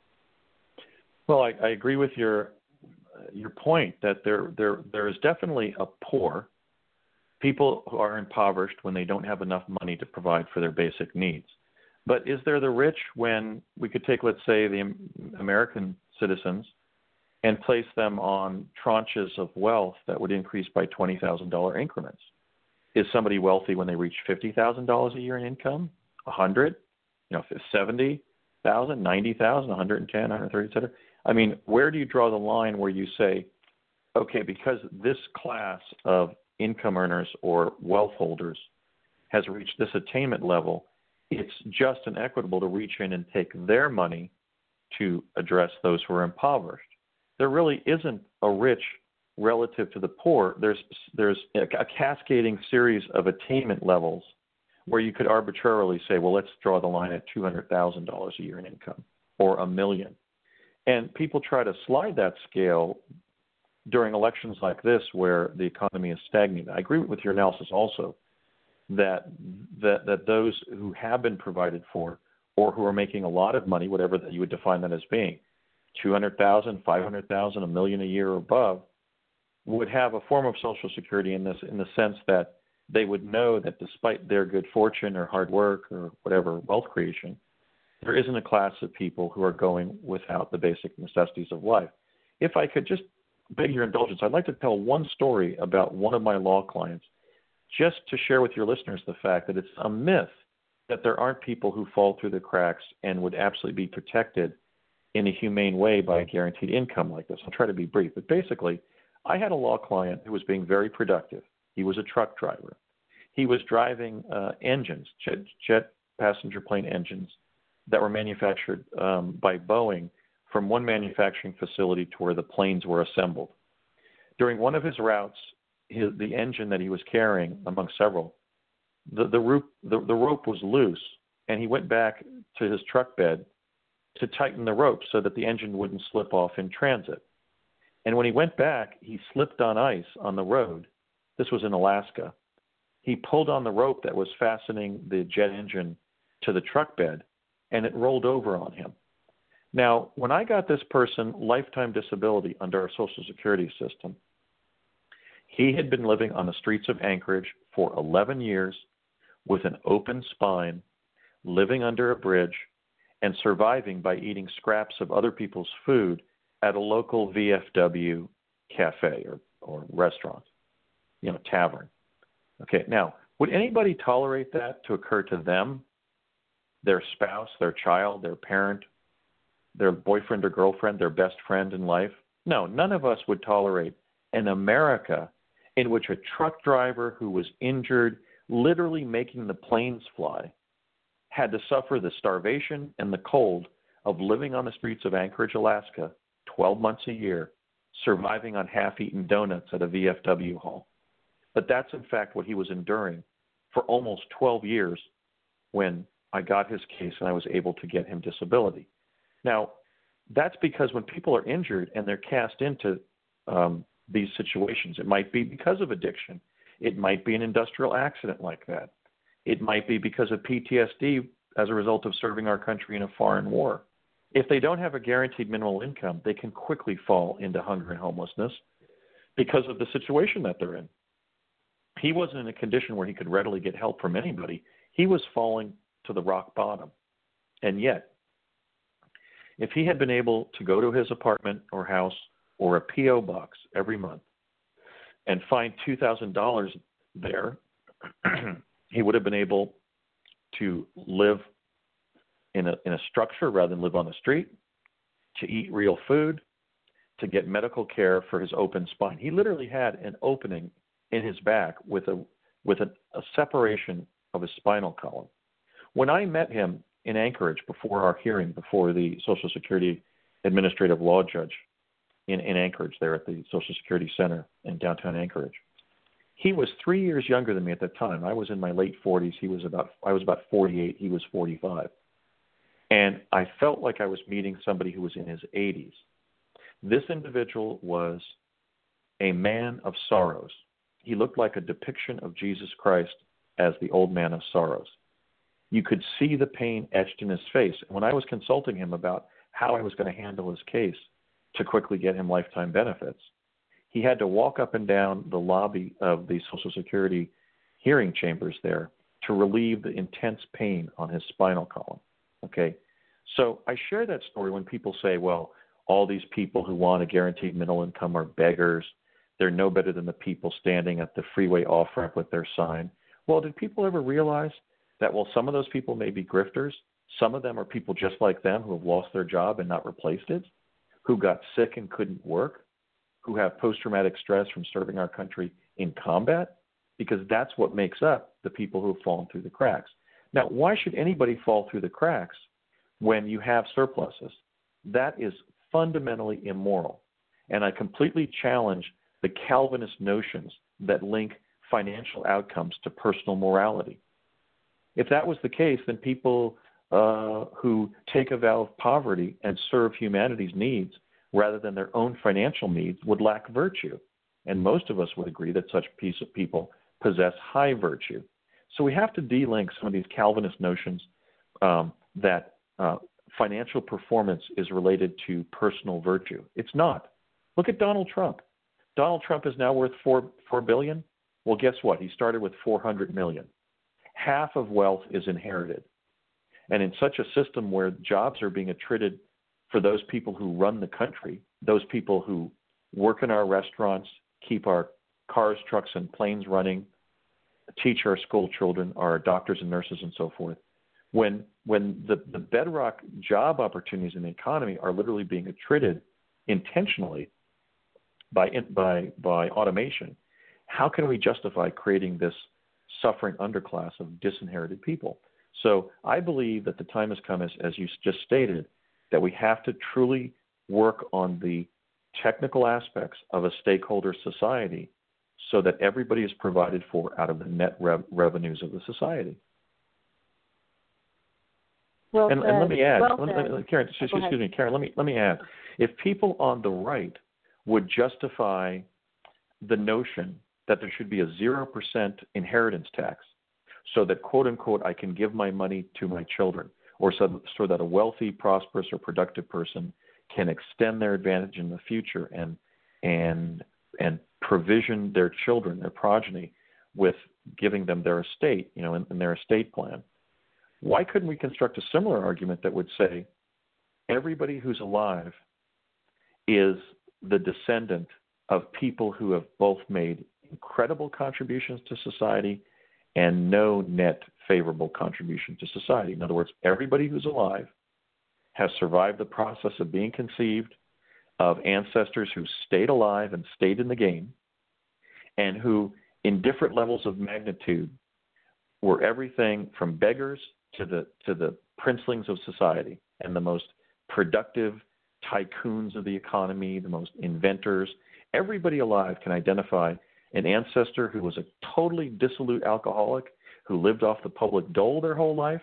S3: Well, I, I agree with your your point that there there there is definitely a poor, people who are impoverished when they don't have enough money to provide for their basic needs. But is there the rich when we could take, let's say, the American citizens and place them on tranches of wealth that would increase by twenty thousand dollars increments? Is somebody wealthy when they reach fifty thousand dollars a year in income, one hundred, you know, seventy thousand, ninety thousand, one hundred ten, one hundred thirty, et cetera? I mean, where do you draw the line where you say, okay, because this class of income earners or wealth holders has reached this attainment level, it's just and equitable to reach in and take their money to address those who are impoverished? There really isn't a rich relative to the poor. There's there's a cascading series of attainment levels where you could arbitrarily say, well, let's draw the line at two hundred thousand dollars a year in income or a million. And people try to slide that scale during elections like this where the economy is stagnant. I agree with your analysis also that that, that those who have been provided for or who are making a lot of money, whatever that you would define that as being, two hundred thousand dollars, five hundred thousand dollars, a million a year or above, would have a form of Social Security in this, in the sense that they would know that despite their good fortune or hard work or whatever wealth creation, there isn't a class of people who are going without the basic necessities of life. If I could just beg your indulgence, I'd like to tell one story about one of my law clients, just to share with your listeners the fact that it's a myth that there aren't people who fall through the cracks and would absolutely be protected in a humane way by a guaranteed income like this. I'll try to be brief, but basically, I had a law client who was being very productive. He was a truck driver. He was driving uh, engines, jet, jet passenger plane engines that were manufactured um, by Boeing from one manufacturing facility to where the planes were assembled. During one of his routes, his, the engine that he was carrying, among several, the, the, rope, the, the rope was loose, and he went back to his truck bed to tighten the rope so that the engine wouldn't slip off in transit. And when he went back, he slipped on ice on the road. This was in Alaska. He pulled on the rope that was fastening the jet engine to the truck bed, and it rolled over on him. Now, when I got this person lifetime disability under our Social Security system, he had been living on the streets of Anchorage for eleven years with an open spine, living under a bridge, and surviving by eating scraps of other people's food at a local V F W cafe or, or restaurant, you know, tavern. Okay, now, would anybody tolerate that to occur to them, their spouse, their child, their parent, their boyfriend or girlfriend, their best friend in life? No, none of us would tolerate an America in which a truck driver who was injured, literally making the planes fly, had to suffer the starvation and the cold of living on the streets of Anchorage, Alaska, twelve months a year, surviving on half-eaten donuts at a V F W hall. But that's, in fact, what he was enduring for almost twelve years when I got his case and I was able to get him disability. Now, that's because when people are injured and they're cast into um, these situations, it might be because of addiction. It might be an industrial accident like that. It might be because of P T S D as a result of serving our country in a foreign war. If they don't have a guaranteed minimal income, they can quickly fall into hunger and homelessness because of the situation that they're in. He wasn't in a condition where he could readily get help from anybody. He was falling to the rock bottom. And yet, if he had been able to go to his apartment or house or a P O box every month and find two thousand dollars there, he would have been able to live in a in a structure rather than live on the street, to eat real food, to get medical care for his open spine. He literally had an opening in his back with a with a, a separation of his spinal column. When I met him in Anchorage before our hearing, before the Social Security Administrative Law Judge in, in Anchorage, there at the Social Security Center in downtown Anchorage, he was three years younger than me at that time. I was in my late forties. He was about I was about forty-eight. He was forty-five. And I felt like I was meeting somebody who was in his eighties. This individual was a man of sorrows. he looked like a depiction of Jesus Christ as the old man of sorrows. You could see the pain etched in his face. And when I was consulting him about how I was going to handle his case to quickly get him lifetime benefits, he had to walk up and down the lobby of the Social Security hearing chambers there to relieve the intense pain on his spinal column. Okay? So I share that story when people say, well, all these people who want a guaranteed middle income are beggars. They're no better than the people standing at the freeway off-ramp with their sign. Well, did people ever realize that, well, some of those people may be grifters. Some of them are people just like them who have lost their job and not replaced it, who got sick and couldn't work, who have post-traumatic stress from serving our country in combat, because that's what makes up the people who have fallen through the cracks. Now, why should anybody fall through the cracks when you have surpluses? That is fundamentally immoral. And I completely challenge the Calvinist notions that link financial outcomes to personal morality. If that was the case, then people uh, who take a vow of poverty and serve humanity's needs rather than their own financial needs would lack virtue. And most of us would agree that such piece of people possess high virtue. So we have to de-link some of these Calvinist notions um, that uh, financial performance is related to personal virtue. It's not. Look at Donald Trump. Donald Trump is now worth four four billion dollars. Well, guess what? He started with four hundred million dollars. Half of wealth is inherited. And in such a system where jobs are being attributed for those people who run the country, those people who work in our restaurants, keep our cars, trucks, and planes running, teach our school children, our doctors and nurses, and so forth, when when the, the bedrock job opportunities in the economy are literally being attributed intentionally by by by automation, how can we justify creating this suffering underclass of disinherited people? So I believe that the time has come, as, as you just stated, that we have to truly work on the technical aspects of a stakeholder society so that everybody is provided for out of the net rev- revenues of the society.
S1: Well
S3: and,
S1: said.
S3: and let me add,
S1: well
S3: let,
S1: said.
S3: let, Karen, excuse,
S1: oh,
S3: excuse me, Karen, let me, let me add, if people on the right would justify the notion that there should be a zero percent inheritance tax so that, quote unquote, I can give my money to my children, or so, so that a wealthy, prosperous, or productive person can extend their advantage in the future and and and provision their children, their progeny, with giving them their estate, you know, in, in their estate plan. Why couldn't we construct a similar argument that would say everybody who's alive is the descendant of people who have both made incredible contributions to society and no net favorable contribution to society? In other words, everybody who's alive has survived the process of being conceived, of ancestors who stayed alive and stayed in the game, and who, in different levels of magnitude, were everything from beggars to the to the princelings of society and the most productive tycoons of the economy, the most inventors. Everybody alive can identify an ancestor who was a totally dissolute alcoholic who lived off the public dole their whole life,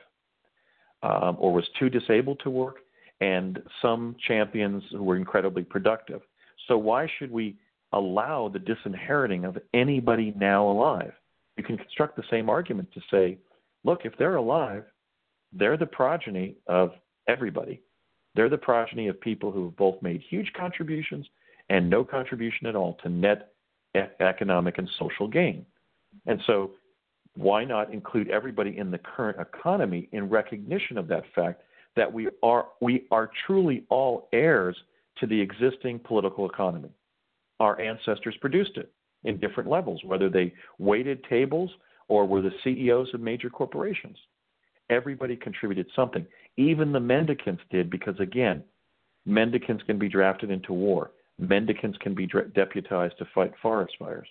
S3: um, or was too disabled to work, and some champions who were incredibly productive. So why should we allow the disinheriting of anybody now alive? You can construct the same argument to say, look, if they're alive, they're the progeny of everybody. They're the progeny of people who have both made huge contributions and no contribution at all to net e- economic and social gain. And so why not include everybody in the current economy in recognition of that fact that we are we are truly all heirs to the existing political economy? Our ancestors produced it in different levels, whether they waited tables or were the C E Os of major corporations. Everybody contributed something. Even the mendicants did, because, again, mendicants can be drafted into war. Mendicants can be dra- deputized to fight forest fires.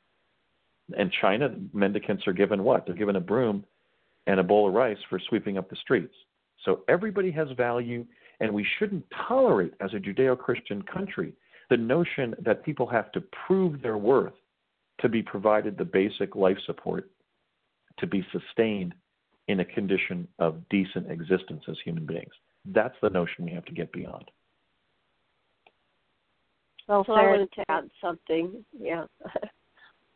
S3: In China, mendicants are given what? They're given a broom and a bowl of rice for sweeping up the streets. So everybody has value, and we shouldn't tolerate, as a Judeo-Christian country, the notion that people have to prove their worth to be provided the basic life support to be sustained in a condition of decent existence as human beings. That's the notion we have to get beyond.
S2: Well, so I wanted to add something. Yeah.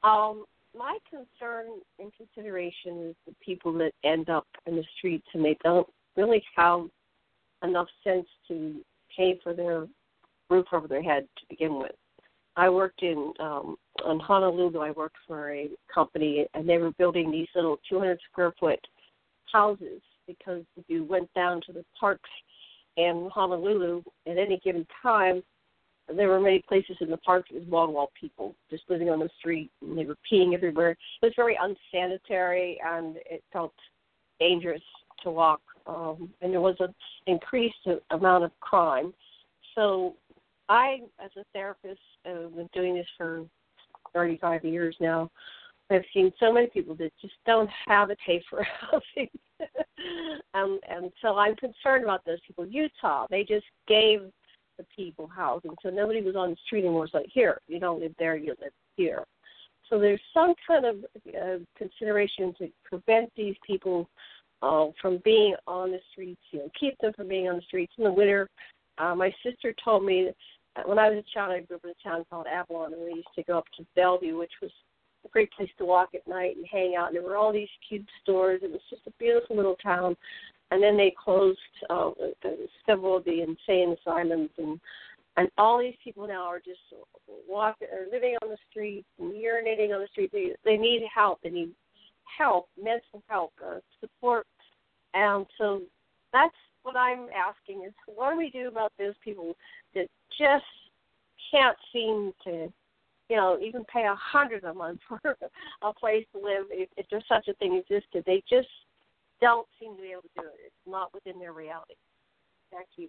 S2: Um, my concern and consideration is the people that end up in the streets and they don't really have enough sense to pay for their roof over their head to begin with. I worked in um, in Honolulu. I worked for a company, and they were building these little two hundred square foot houses because if you went down to the parks in Honolulu at any given time, there were many places in the parks that was wall-to-wall people just living on the street, and they were peeing everywhere. It was very unsanitary, and it felt dangerous to walk, um, and there was an increased amount of crime. So I, as a therapist, have been doing this for thirty-five years now. I've seen so many people that just don't have a taste for housing. um, and so I'm concerned about those people. Utah, they just gave the people housing, so nobody was on the street anymore. It's like, here, you don't live there, you live here. So there's some kind of uh, consideration to prevent these people uh, from being on the streets, you know, keep them from being on the streets in the winter. Uh, my sister told me that when I was a child, I grew up in a town called Avalon, and we used to go up to Bellevue, which was a great place to walk at night and hang out. And there were all these cute stores. It was just a beautiful little town. And then they closed uh, several of the insane asylums, and and all these people now are just walking, or living on the street, and urinating on the street. They they need help. They need help, mental help, uh, support. And so that's what I'm asking is, what do we do about those people that just can't seem to, you know, even pay a hundred a month for a place to live if, if there's such a thing existed? They just don't seem to be able to do it. It's not within their reality. Back to you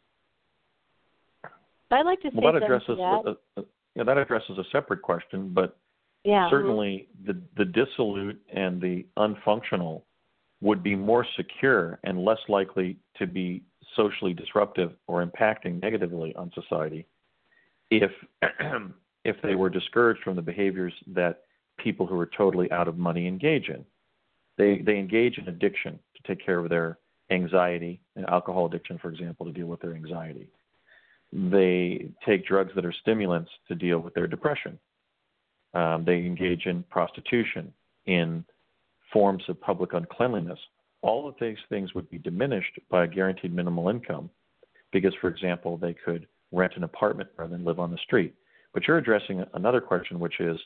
S2: guys.
S1: I'd like to say
S3: well, that
S1: something
S3: addresses
S1: to that.
S3: A, a, yeah, that addresses a separate question, but
S1: yeah.
S3: certainly the the dissolute and the unfunctional would be more secure and less likely to be socially disruptive or impacting negatively on society if if they were discouraged from the behaviors that people who are totally out of money engage in. They they engage in addiction to take care of their anxiety, and alcohol addiction, for example, to deal with their anxiety. They take drugs that are stimulants to deal with their depression. Um, they engage in prostitution, in forms of public uncleanliness. All of these things would be diminished by a guaranteed minimal income because, for example, they could rent an apartment rather than live on the street. But you're addressing another question, which is,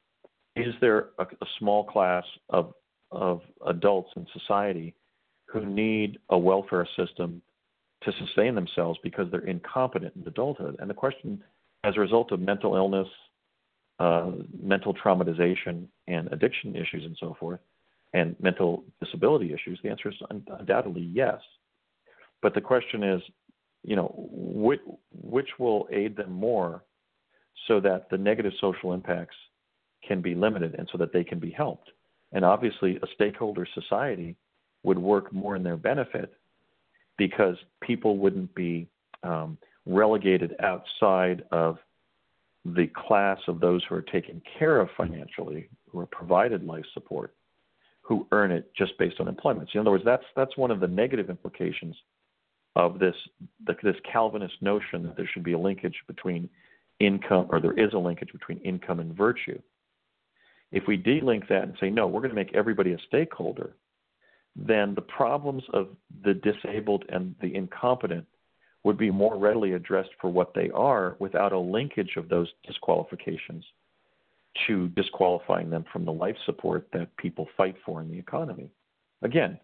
S3: is there a, a small class of of adults in society who need a welfare system to sustain themselves because they're incompetent in adulthood? And the question, as a result of mental illness, uh, mental traumatization, and addiction issues and so forth, and mental disability issues, the answer is undoubtedly yes. But the question is, you know, which, which will aid them more so that the negative social impacts can be limited and so that they can be helped? And obviously, a stakeholder society would work more in their benefit because people wouldn't be um, relegated outside of the class of those who are taken care of financially, who are provided life support, who earn it just based on employment. So in other words, that's that's one of the negative implications of this the, this Calvinist notion that there should be a linkage between income, or there is a linkage between income and virtue. If we delink that and say, no, we're going to make everybody a stakeholder, then the problems of the disabled and the incompetent would be more readily addressed for what they are without a linkage of those disqualifications to disqualifying them from the life support that people fight for in the economy. Again,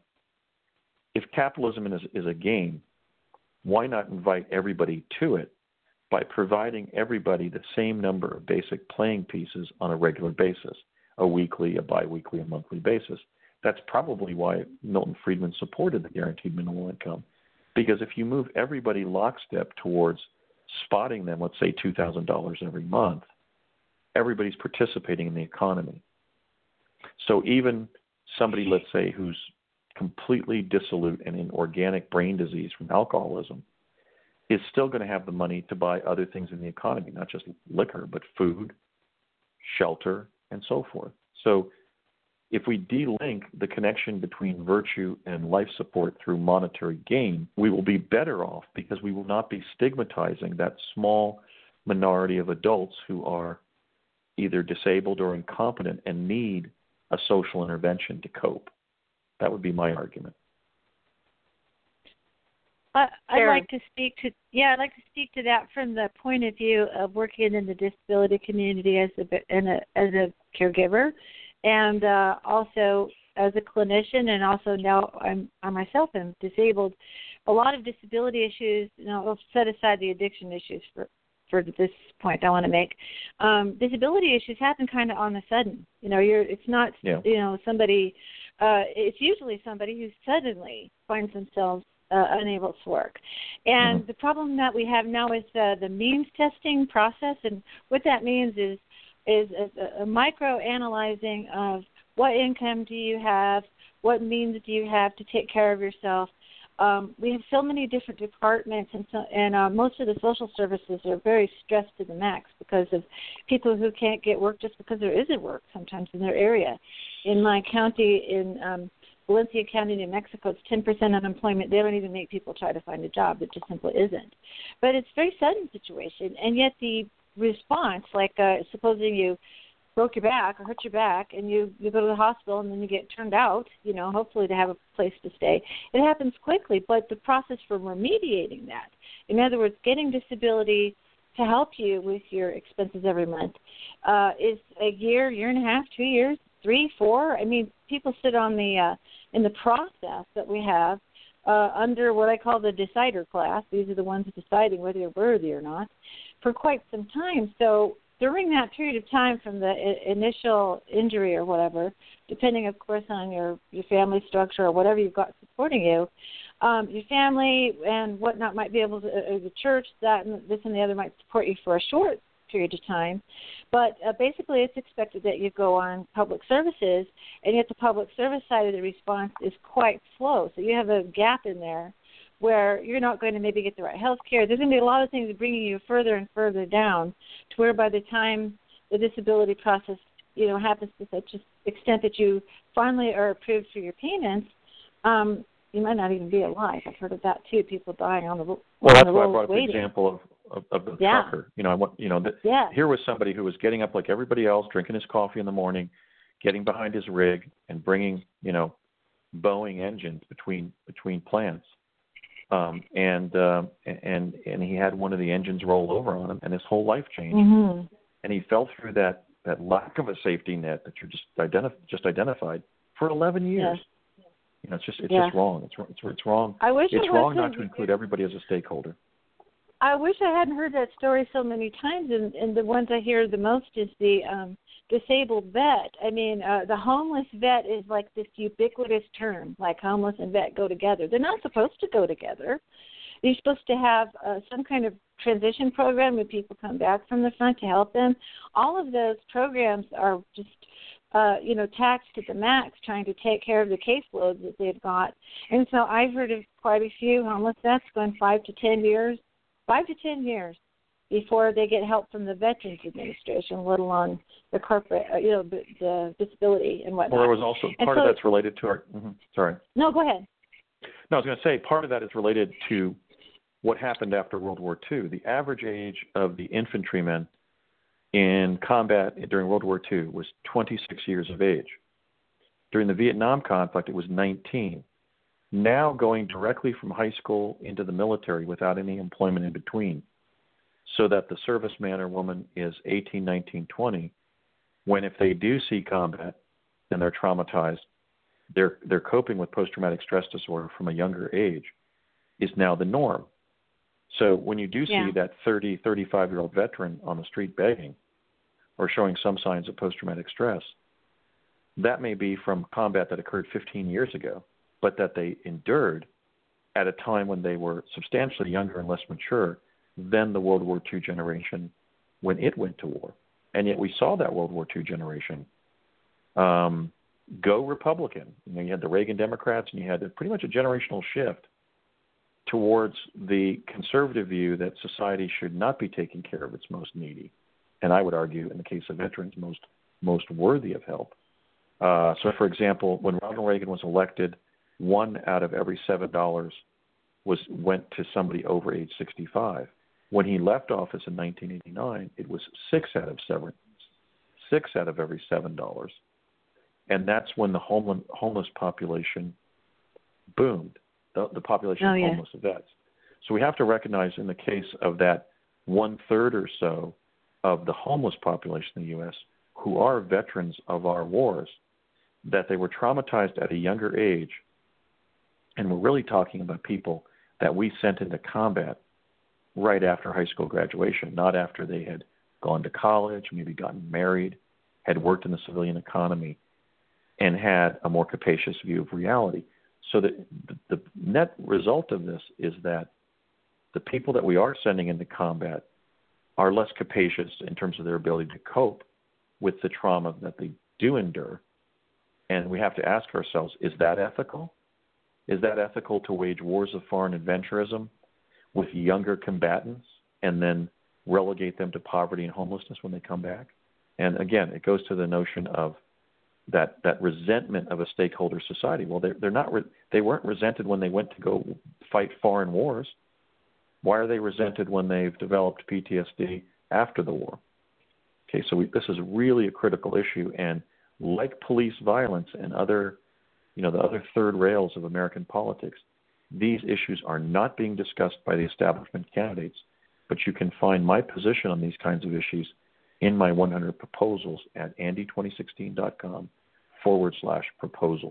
S3: if capitalism is, is a game, why not invite everybody to it by providing everybody the same number of basic playing pieces on a regular basis, a weekly, a biweekly, a monthly basis? That's probably why Milton Friedman supported the guaranteed minimum income, because if you move everybody lockstep towards spotting them, let's say two thousand dollars every month, everybody's participating in the economy. So even somebody, let's say, who's completely dissolute and in organic brain disease from alcoholism is still going to have the money to buy other things in the economy, not just liquor, but food, shelter, and so forth. So if we delink the connection between virtue and life support through monetary gain, we will be better off because we will not be stigmatizing that small minority of adults who are either disabled or incompetent and need a social intervention to cope. That would be my argument.
S1: Uh, I'd like to speak to yeah, I'd like to speak to that from the point of view of working in the disability community as a in a, as a caregiver, and uh, also as a clinician, and also now I'm I myself am disabled. A lot of disability issues. You know, I'll set aside the addiction issues for for this point I want to make. Um, disability issues happen kind of on the sudden. You know, you're it's not
S3: yeah.
S1: you know somebody. Uh, it's usually somebody who suddenly finds themselves Uh, unable to work. And mm-hmm. the problem that we have now is uh, the means testing process, and what that means is is a, a micro analyzing of what income do you have, what means do you have to take care of yourself. Um, we have so many different departments, and so, and uh, most of the social services are very stressed to the max because of people who can't get work just because there isn't work sometimes in their area. In my county, in um, Valencia County, New Mexico, it's ten percent unemployment. They don't even make people try to find a job. It just simply isn't. But it's a very sudden situation, and yet the response, like uh, supposing you broke your back or hurt your back and you, you go to the hospital and then you get turned out, you know, hopefully to have a place to stay, it happens quickly. But the process for remediating that, in other words, getting disability to help you with your expenses every month, uh, is a year, year and a half, two years, three, four. I mean, people sit on the uh, in the process that we have uh, under what I call the decider class. These are the ones deciding whether you're worthy or not for quite some time. So during that period of time from the I- initial injury or whatever, depending, of course, on your, your family structure or whatever you've got supporting you, um, your family and whatnot might be able to, uh, the church, that and this and the other might support you for a short period of time, but uh, basically it's expected that you go on public services, and yet the public service side of the response is quite slow. So you have a gap in there where you're not going to maybe get the right health care. There's going to be a lot of things bringing you further and further down to where by the time the disability process, you know, happens to such an extent that you finally are approved for your payments, um, you might not even be alive. I've heard of that too. People dying on the well.
S3: That's
S1: the
S3: why I brought up the
S1: waiting.
S3: example of of, of the
S1: yeah.
S3: trucker. You know, I want you know that
S1: yeah.
S3: here was somebody who was getting up like everybody else, drinking his coffee in the morning, getting behind his rig, and bringing you know Boeing engines between between plants. Um, and uh, and and he had one of the engines roll over on him, and his whole life changed.
S1: Mm-hmm.
S3: And he fell through that, that lack of a safety net that you just identif- just identified for eleven years.
S1: Yes.
S3: You know, it's just it's
S1: yeah.
S3: just wrong. It's it's it's wrong.
S1: I wish
S3: it's
S1: it
S3: wrong
S1: wasn't,
S3: not to include everybody as a stakeholder.
S1: I wish I hadn't heard that story so many times, and, and the ones I hear the most is the um, disabled vet. I mean, uh, the homeless vet is like this ubiquitous term, like homeless and vet go together. They're not supposed to go together. You're supposed to have uh, some kind of transition program where people come back from the front to help them. All of those programs are just, uh, you know, taxed to the max, trying to take care of the caseloads that they've got. And so I've heard of quite a few homeless vets going five to ten years, five to ten years before they get help from the Veterans Administration, let alone the corporate, uh, you know, the, the disability and whatnot.
S3: Well, there was also
S1: and
S3: part
S1: so,
S3: of that's related to our. Mm-hmm, sorry.
S1: No, go ahead.
S3: No, I was going to say part of that is related to what happened after World War Two. The average age of the infantrymen in combat during World War Two was twenty-six years of age. During the Vietnam conflict, it was nineteen. Now going directly from high school into the military without any employment in between, so that the serviceman or woman is eighteen, nineteen, twenty, when if they do see combat and they're traumatized, they're they're coping with post-traumatic stress disorder from a younger age is now the norm. So when you do see
S1: yeah.
S3: that thirty, thirty-five-year-old veteran on the street begging or showing some signs of post-traumatic stress, that may be from combat that occurred fifteen years ago, but that they endured at a time when they were substantially younger and less mature than the World War Two generation when it went to war. And yet we saw that World War Two generation um, go Republican. You know, you had the Reagan Democrats, and you had pretty much a generational shift towards the conservative view that society should not be taking care of its most needy. And I would argue, in the case of veterans, most most worthy of help. Uh, so, for example, when Ronald Reagan was elected, one out of every seven dollars was went to somebody over age sixty-five. When he left office in nineteen eighty-nine, it was six out of seven. six out of every seven dollars. And that's when the homeless, homeless population boomed, the, the population
S1: oh,
S3: of
S1: yeah.
S3: homeless vets. So we have to recognize in the case of that one-third or so of the homeless population in the U S who are veterans of our wars, that they were traumatized at a younger age. And we're really talking about people that we sent into combat right after high school graduation, not after they had gone to college, maybe gotten married, had worked in the civilian economy, and had a more capacious view of reality. So the, the, the net result of this is that the people that we are sending into combat are less capacious in terms of their ability to cope with the trauma that they do endure. And we have to ask ourselves, is that ethical? Is that ethical to wage wars of foreign adventurism with younger combatants and then relegate them to poverty and homelessness when they come back? And again, it goes to the notion of that that resentment of a stakeholder society. Well, they're, they're not re- they weren't resented when they went to go fight foreign wars. Why are they resented when they've developed P T S D after the war? Okay, so we, this is really a critical issue, and like police violence and other, you know, the other third rails of American politics, these issues are not being discussed by the establishment candidates. But you can find my position on these kinds of issues in my one hundred proposals at andy twenty sixteen dot com forward slash proposals.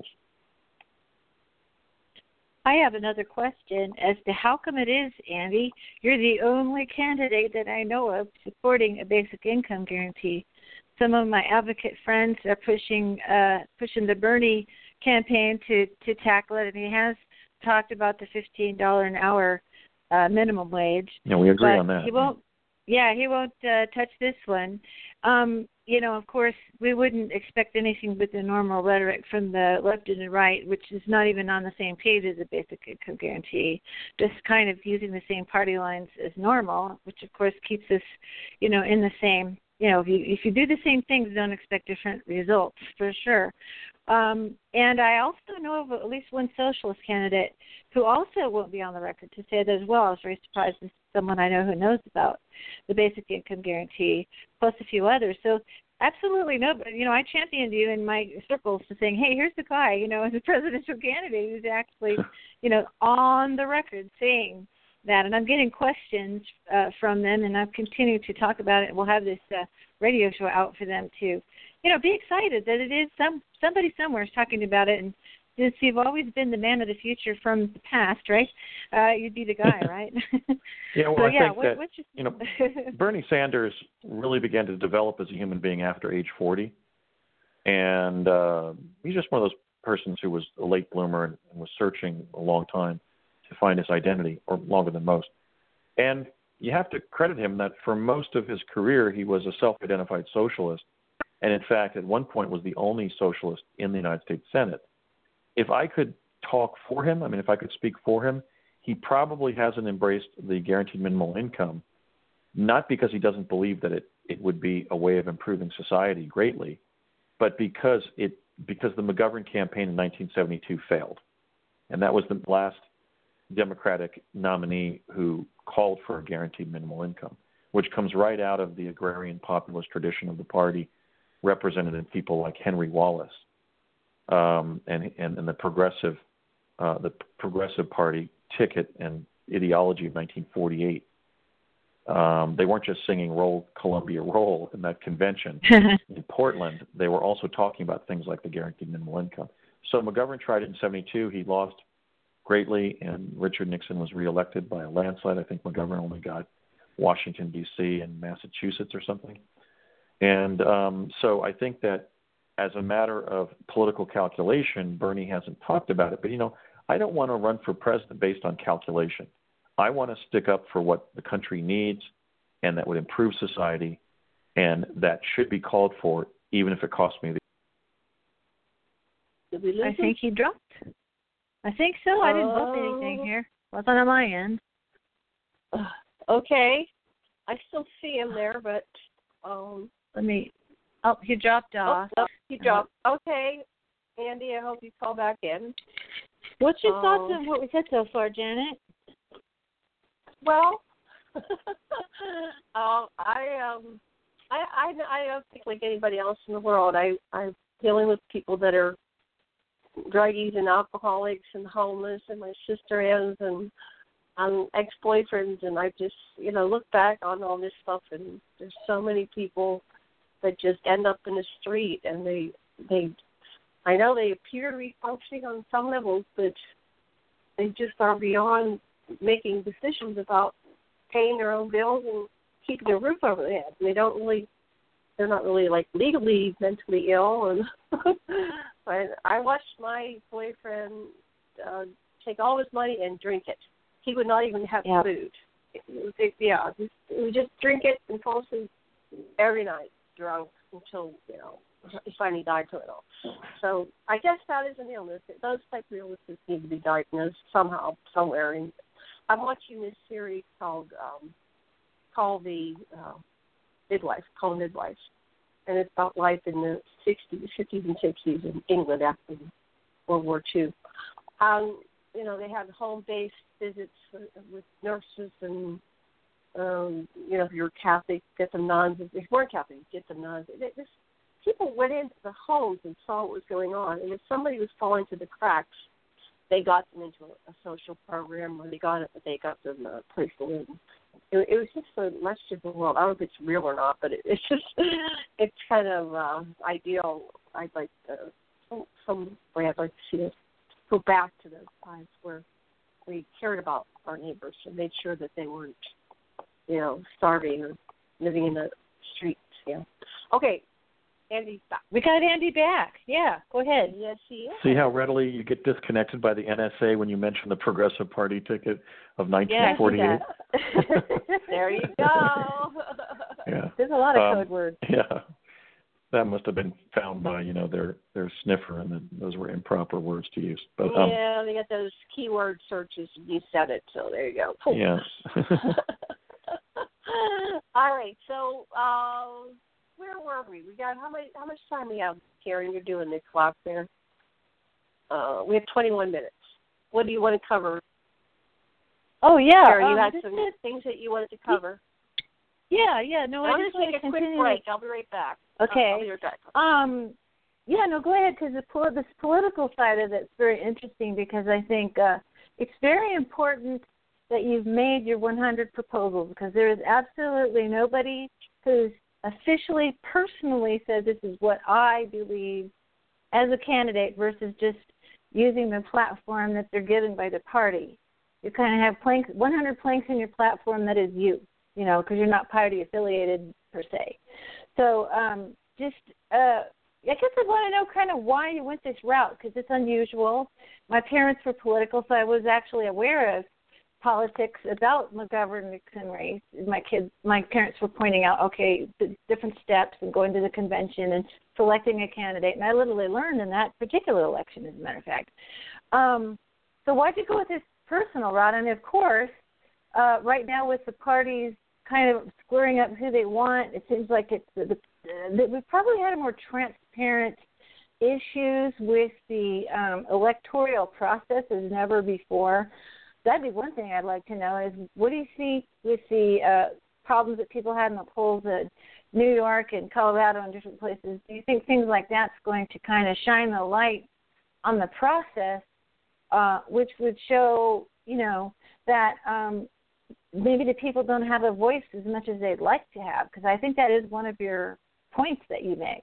S1: I have another question as to how come it is, Andy, you're the only candidate that I know of supporting a basic income guarantee. Some of my advocate friends are pushing uh, pushing the Bernie campaign to, to tackle it, and he has talked about the fifteen dollars an hour uh, minimum wage.
S3: Yeah, we agree
S1: but
S3: on that.
S1: He won't. Yeah, he won't uh, touch this one. Um, you know, of course, we wouldn't expect anything but the normal rhetoric from the left and the right, which is not even on the same page as a basic income guarantee, just kind of using the same party lines as normal, which, of course, keeps us, you know, in the same, you know, if you, if you do the same things, don't expect different results, for sure. Um, and I also know of at least one socialist candidate who also won't be on the record to say that as well. I was very surprised as someone I know who knows about the basic income guarantee, plus a few others. So absolutely no, but, you know, I championed you in my circles to saying, hey, here's the guy, you know, as a presidential candidate who's actually, you know, on the record saying that. And I'm getting questions uh, from them, and I've continued to talk about it. We'll have this uh, radio show out for them to, you know, be excited that it is some somebody somewhere is talking about it. And since you've always been the man of the future from the past, right? Uh, you'd be the guy, right?
S3: Yeah, well,
S1: so,
S3: I
S1: yeah,
S3: think
S1: what,
S3: that,
S1: what's your...
S3: you know, Bernie Sanders really began to develop as a human being after age forty. And uh, he's just one of those persons who was a late bloomer and, and was searching a long time to find his identity, or longer than most. And you have to credit him that for most of his career, he was a self-identified socialist. And in fact, at one point was the only socialist in the United States Senate. If I could talk for him, I mean, if I could speak for him, he probably hasn't embraced the guaranteed minimum income, not because he doesn't believe that it, it would be a way of improving society greatly, but because it because the McGovern campaign in nineteen seventy-two failed. And that was the last Democratic nominee who called for a guaranteed minimal income, which comes right out of the agrarian populist tradition of the party, represented in people like Henry Wallace um, and, and, and the progressive uh, the Progressive Party ticket and ideology of nineteen forty-eight. Um, they weren't just singing "Roll Columbia Roll" in that convention. In Portland, they were also talking about things like the guaranteed minimal income. So McGovern tried it in seventy-two. He lost greatly, and Richard Nixon was reelected by a landslide. I think McGovern only got Washington, D C and Massachusetts or something. And um, so I think that as a matter of political calculation, Bernie hasn't talked about it. But, you know, I don't want to run for president based on calculation. I want to stick up for what the country needs and that would improve society, and that should be called for, even if it costs me the...
S2: Did we lose
S1: I think he dropped. I think so.
S2: Oh.
S1: I didn't vote anything here. Wasn't on my end.
S2: Okay. I still see him there, but... Um,
S1: Let me... Oh, he dropped off.
S2: Oh, oh, he dropped. Okay. Andy, I hope you call back in.
S1: What's your
S2: um,
S1: thoughts on what we said so far, Janet?
S2: Well, uh, I um, I, I I don't think like anybody else in the world. I I'm dealing with people that are druggies and alcoholics and homeless, and my sister is, and um, ex-boyfriends, and I just you know look back on all this stuff, and there's so many people that just end up in the street, and they they I know they appear to be functioning on some levels, but they just are beyond making decisions about paying their own bills and keeping a roof over their head. They don't really, they're not really like legally mentally ill. And I, I watched my boyfriend uh, take all his money and drink it. He would not even have
S1: yeah.
S2: food. It, it, yeah, he would just drink it and fall asleep every night, drunk until you know he finally died from it all. So I guess that is an illness. Those type of illnesses need to be diagnosed somehow, somewhere. And I'm watching this series called. Um, called the uh, midwife, called midwife, and it's about life in the sixties, fifties, and sixties in England after World War Two. Um, you know, they had home-based visits with nurses, and um, you know, if you're Catholic, get them nuns. If you weren't Catholic, get them nuns. It, this, people went into the homes and saw what was going on, and if somebody was falling through the cracks, they got them into a, a social program, or they got it, they got them uh, placed in. It, it was just a much different world. I don't know if it's real or not, but it, it's just, it's kind of uh, ideal. I'd like to, some, some way I'd like to see us go back to those times where we cared about our neighbors and made sure that they weren't, you know, starving or living in the streets. Yeah. Okay. Andy's back.
S1: We got Andy back. Yeah, go ahead.
S2: Yes, he is.
S3: See how readily you get disconnected by the N S A when you mention the Progressive Party ticket of nineteen forty-eight?
S1: Yeah,
S2: there you go.
S3: Yeah.
S1: There's a lot of
S3: um,
S1: code words.
S3: Yeah. That must have been found by, you know, their, their sniffer, and the, those were improper words to use. But um,
S2: yeah, they got those keyword searches, and you said it, so there you go.
S3: Yeah.
S2: All right, so uh, where were we? We got how much how much time we have, Karen? You're doing the clock there. Uh, we have twenty-one minutes. What do you want to cover?
S1: Oh yeah,
S2: Karen, you
S1: um,
S2: had some is, things that you wanted to cover.
S1: Yeah, yeah. No,
S2: I'm
S1: I just
S2: going to
S1: want to
S2: take a quick break. I'll be right back.
S1: Okay.
S2: Uh, I'll be right back.
S1: Um, yeah, no, go ahead, because the pol- this political side of it's very interesting, because I think uh, it's very important that you've made your one hundred proposals, because there is absolutely nobody who's officially, personally said this is what I believe as a candidate versus just using the platform that they're given by the party. You kind of have planks, one hundred planks in your platform that is you, you know, because you're not party affiliated per se. So um, just, uh, I guess I want to know kind of why you went this route, because it's unusual. My parents were political, so I was actually aware of politics about McGovern-Nixon race. My kids, my parents were pointing out, okay, the different steps and going to the convention and selecting a candidate, and I literally learned in that particular election, as a matter of fact. Um, so why'd you go with this personal route? And of course, uh, right now with the parties kind of squaring up who they want, it seems like it's the, the, the, we've probably had a more transparent issues with the um, electoral process as never before. That'd be one thing I'd like to know is, what do you see with the uh, problems that people had in the polls at New York and Colorado and different places? Do you think things like that's going to kind of shine the light on the process, uh, which would show, you know, that um, maybe the people don't have a voice as much as they'd like to have? Because I think that is one of your points that you make.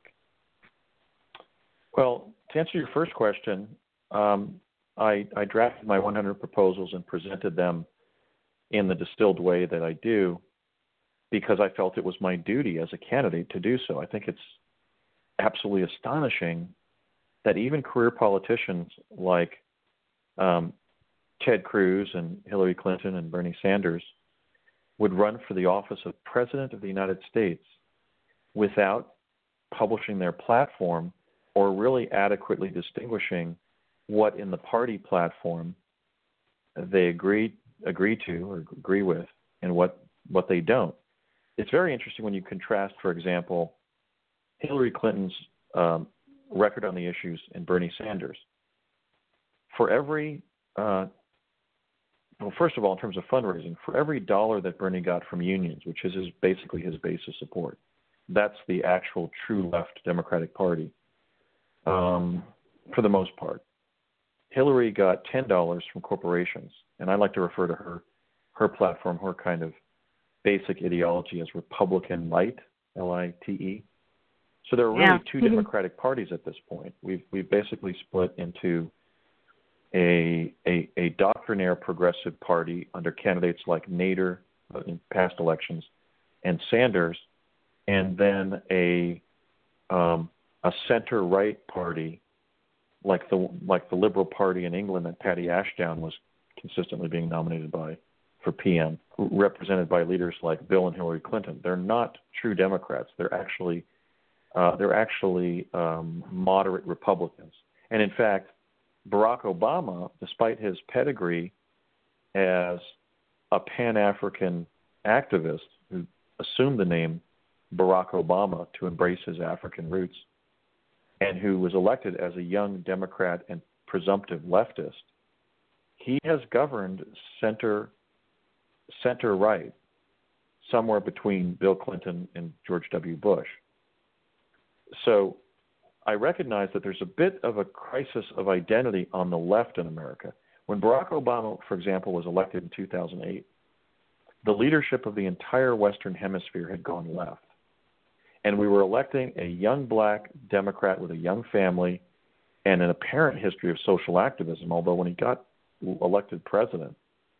S3: Well, to answer your first question, um, I, I drafted my one hundred proposals and presented them in the distilled way that I do because I felt it was my duty as a candidate to do so. I think it's absolutely astonishing that even career politicians like um, Ted Cruz and Hillary Clinton and Bernie Sanders would run for the office of President of the United States without publishing their platform or really adequately distinguishing what in the party platform they agree agree to or agree with and what, what they don't. It's very interesting when you contrast, for example, Hillary Clinton's um, record on the issues and Bernie Sanders. For every, uh, well, first of all, in terms of fundraising, for every dollar that Bernie got from unions, which is his, basically his base of support, That's the actual true left Democratic Party, um, for the most part. Hillary got ten dollars from corporations, and I like to refer to her, her platform, her kind of basic ideology as Republican Light, L I T E. So there are really
S1: yeah.
S3: two Democratic parties at this point. We've we've basically split into a a, a doctrinaire progressive party under candidates like Nader in past elections and Sanders, and then a um, a center-right party like the like the Liberal Party in England that Patty Ashdown was consistently being nominated by for P M, represented by leaders like Bill and Hillary Clinton. They're not true Democrats. They're actually uh, they're actually um, moderate Republicans. And in fact, Barack Obama, despite his pedigree as a Pan-African activist who assumed the name Barack Obama to embrace his African roots, and who was elected as a young Democrat and presumptive leftist, he has governed center center right, somewhere between Bill Clinton and George W. Bush. So I recognize that there's a bit of a crisis of identity on the left in America. When Barack Obama, for example, was elected in two thousand eight, the leadership of the entire Western Hemisphere had gone left. And we were electing a young black Democrat with a young family and an apparent history of social activism, although when he got elected president,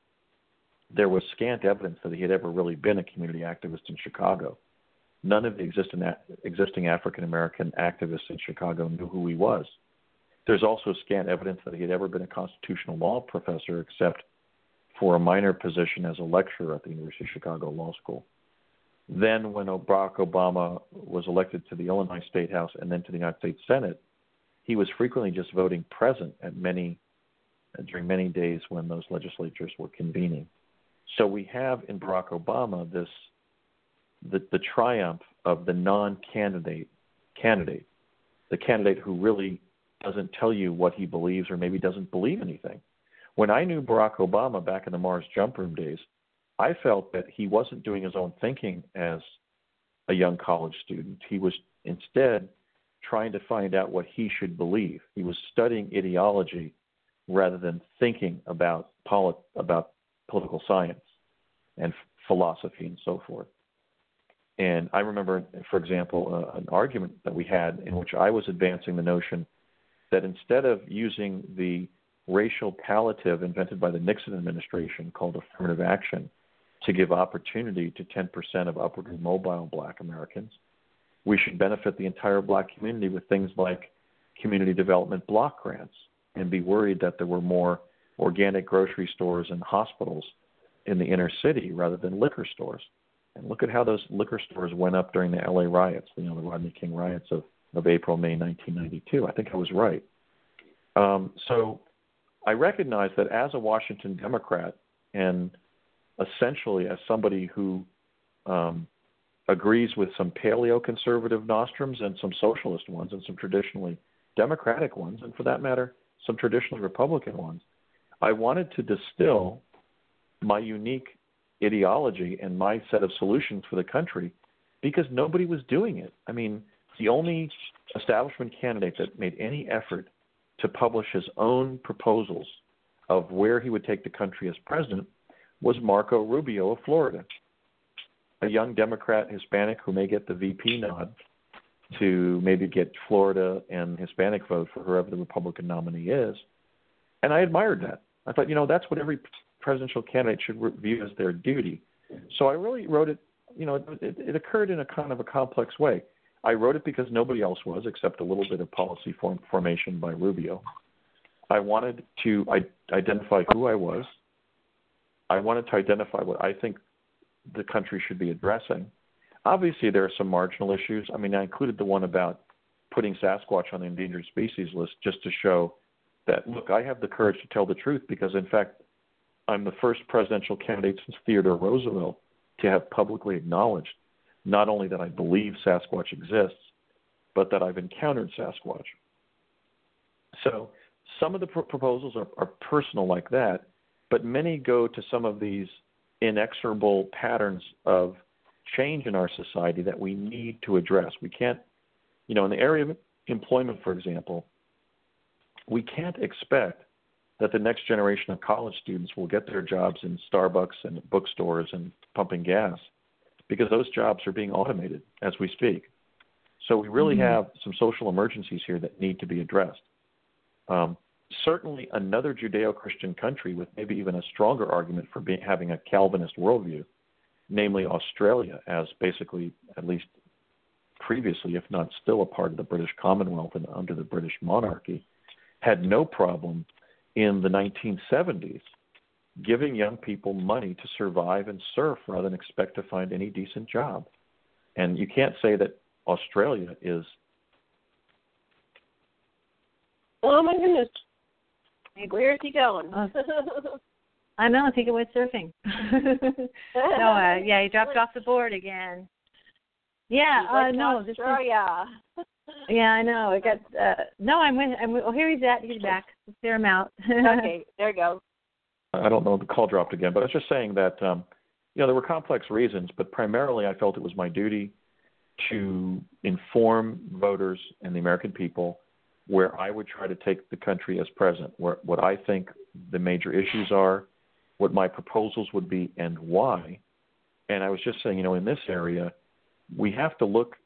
S3: there was scant evidence that he had ever really been a community activist in Chicago. None of the existing, existing African-American activists in Chicago knew who he was. There's also scant evidence that he had ever been a constitutional law professor except for a minor position as a lecturer at the University of Chicago Law School. Then when Barack Obama was elected to the Illinois State House and then to the United States Senate, he was frequently just voting present at many, during many days when those legislatures were convening. So we have in Barack Obama this, the, the triumph of the non-candidate candidate, the candidate who really doesn't tell you what he believes or maybe doesn't believe anything. When I knew Barack Obama back in the Mars Jump Room days, I felt that he wasn't doing his own thinking as a young college student. He was instead trying to find out what he should believe. He was studying ideology rather than thinking about polit- about political science and f- philosophy and so forth. And I remember, for example, uh, an argument that we had in which I was advancing the notion that instead of using the racial palliative invented by the Nixon administration called affirmative action to give opportunity to ten percent of upwardly mobile black Americans, we should benefit the entire black community with things like community development block grants and be worried that there were more organic grocery stores and hospitals in the inner city rather than liquor stores. And look at how those liquor stores went up during the L A riots, you know, the Rodney King riots of, of April, May nineteen ninety-two. I think I was right. Um, so I recognize that as a Washington Democrat and essentially as somebody who um, agrees with some paleo-conservative nostrums and some socialist ones and some traditionally Democratic ones, and for that matter, some traditionally Republican ones, I wanted to distill my unique ideology and my set of solutions for the country because nobody was doing it. I mean, the only establishment candidate that made any effort to publish his own proposals of where he would take the country as president was Marco Rubio of Florida, a young Democrat Hispanic who may get the V P nod to maybe get Florida and Hispanic vote for whoever the Republican nominee is. And I admired that. I thought, you know, that's what every presidential candidate should view as their duty. So I really wrote it, you know, it, it occurred in a kind of a complex way. I wrote it because nobody else was except a little bit of policy form, formation by Rubio. I wanted to I, identify who I was. I wanted to identify what I think the country should be addressing. Obviously, there are some marginal issues. I mean, I included the one about putting Sasquatch on the endangered species list just to show that, look, I have the courage to tell the truth because, in fact, I'm the first presidential candidate since Theodore Roosevelt to have publicly acknowledged not only that I believe Sasquatch exists, but that I've encountered Sasquatch. So some of the pr- proposals are, are personal like that, but many go to some of these inexorable patterns of change in our society that we need to address. We can't, you know, in the area of employment, for example, we can't expect that the next generation of college students will get their jobs in Starbucks and bookstores and pumping gas, because those jobs are being automated as we speak. So we really mm-hmm. have some social emergencies here that need to be addressed. Um, certainly another Judeo-Christian country with maybe even a stronger argument for being, having a Calvinist worldview, namely Australia, as basically, at least previously, if not still a part of the British Commonwealth and under the British monarchy, had no problem in the nineteen seventies giving young people money to survive and surf rather than expect to find any decent job. And you can't say that Australia is...
S2: Oh, my goodness. Where is he going?
S1: Uh, I know. I think it went surfing. no, uh, yeah, he dropped off the board again. Yeah, uh, no. This is, yeah, I know. I got. Uh, no, I'm with. I'm with. Oh, here he's at. He's back. Let's clear him out.
S2: Okay, there you go.
S3: I don't know. The call dropped again, but I was just saying that um, you know there were complex reasons, but primarily I felt it was my duty to inform voters and the American people where I would try to take the country as present, where what I think the major issues are, what my proposals would be, and why. And I was just saying, you know, in this area, we have to look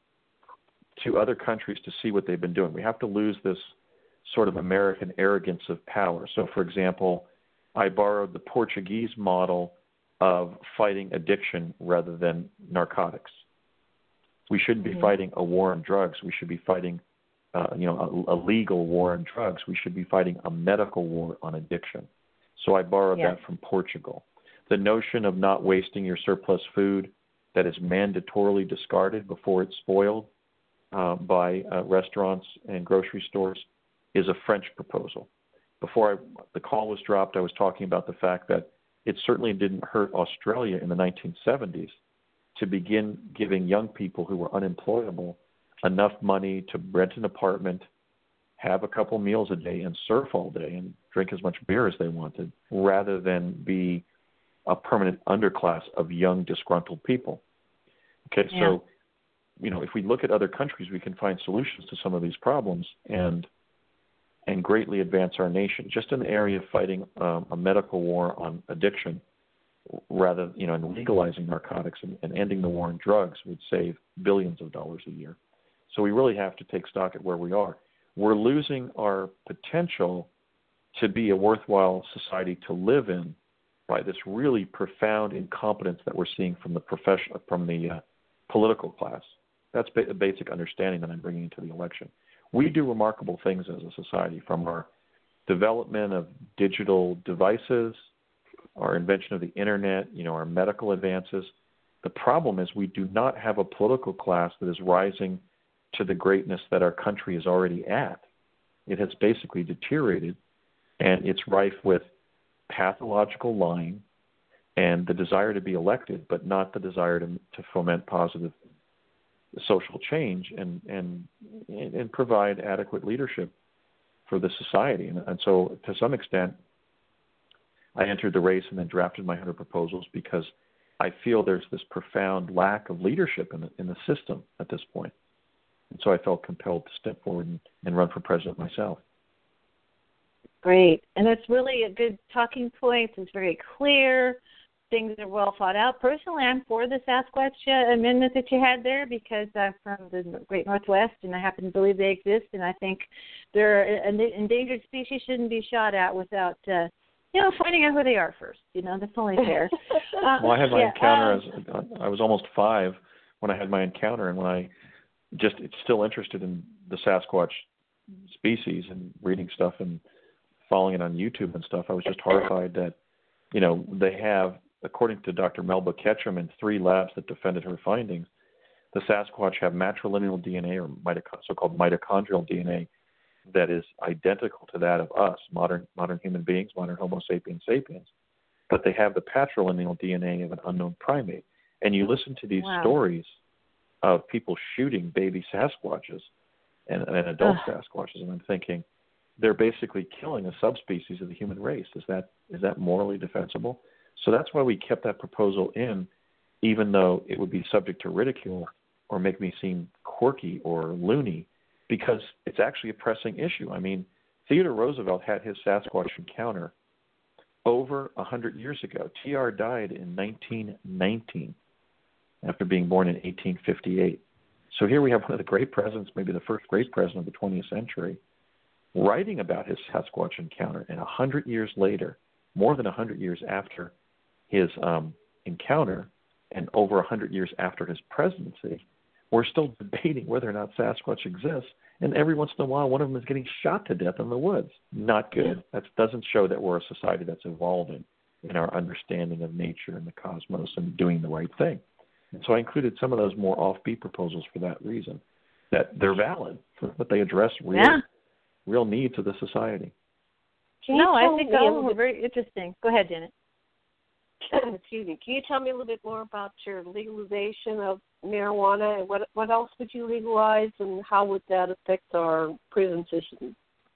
S3: to other countries to see what they've been doing. We have to lose this sort of American arrogance of power. So, for example, I borrowed the Portuguese model of fighting addiction rather than narcotics. We shouldn't mm-hmm. be fighting a war on drugs. We should be fighting, uh, you know, a, a legal war on drugs. We should be fighting a medical war on addiction. So I borrowed yes. that from Portugal. The notion of not wasting your surplus food that is mandatorily discarded before it's spoiled uh, by uh, restaurants and grocery stores is a French proposal. Before I, the call was dropped, I was talking about the fact that it certainly didn't hurt Australia in the nineteen seventies to begin giving young people who were unemployable enough money to rent an apartment, have a couple meals a day, and surf all day and drink as much beer as they wanted, rather than be a permanent underclass of young, disgruntled people. Okay, yeah. So, you know, if we look at other countries, we can find solutions to some of these problems and and greatly advance our nation, just in the area of fighting um, a medical war on addiction, rather, you know, and legalizing narcotics and, and ending the war on drugs would save billions of dollars a year. So we really have to take stock at where we are. We're losing our potential to be a worthwhile society to live in by this really profound incompetence that we're seeing from the profession, from the uh, political class. That's ba- a basic understanding that I'm bringing into the election. We do remarkable things as a society, from our development of digital devices, our invention of the internet, you know, our medical advances. The problem is we do not have a political class that is rising to the greatness that our country is already at. It has basically deteriorated, and it's rife with pathological lying and the desire to be elected, but not the desire to, to foment positive social change and, and and provide adequate leadership for the society. And, and so, to some extent, I entered the race and then drafted my one hundred proposals because I feel there's this profound lack of leadership in the, in the system at this point. And so I felt compelled to step forward and, and run for president myself.
S1: Great. And that's really a good talking point. It's very clear. Things are well thought out. Personally, I'm for the Sasquatch amendment that you had there because I'm from the Great Northwest, and I happen to believe they exist, and I think they're an endangered species shouldn't be shot at without, uh, you know, finding out who they are first. You know, that's only fair.
S3: Uh, well, I had my yeah, encounter um, as I was almost five when I had my encounter, and when I just still interested in the Sasquatch species and reading stuff and following it on YouTube and stuff, I was just horrified that, you know, they have, according to Doctor Melba Ketchum and three labs that defended her findings, the Sasquatch have matrilineal D N A, or mitoc- so-called mitochondrial D N A, that is identical to that of us, modern modern human beings, modern Homo sapiens sapiens. But they have the patrilineal D N A of an unknown primate. And you listen to these wow. stories of people shooting baby Sasquatches and, and adult Ugh. Sasquatches, and I'm thinking, they're basically killing a subspecies of the human race. Is that is that morally defensible? So that's why we kept that proposal in, even though it would be subject to ridicule or make me seem quirky or loony, because it's actually a pressing issue. I mean, Theodore Roosevelt had his Sasquatch encounter over one hundred years ago. T R died in nineteen nineteen after being born in eighteen fifty-eight. So here we have one of the great presidents, maybe the first great president of the twentieth century, writing about his Sasquatch encounter. And one hundred years later, more than one hundred years after his um, encounter and over one hundred years after his presidency, we're still debating whether or not Sasquatch exists. And every once in a while, one of them is getting shot to death in the woods. Not good. That doesn't show that we're a society that's evolving in our understanding of nature and the cosmos and doing the right thing. And so I included some of those more offbeat proposals for that reason, that they're valid, but they address real,
S1: yeah.
S3: real needs of the society.
S1: No, I think all of them were very interesting. Go ahead, Janet.
S2: Excuse me. Can you tell me a little bit more about your legalization of marijuana, and what what else would you legalize, and how would that affect our prison system?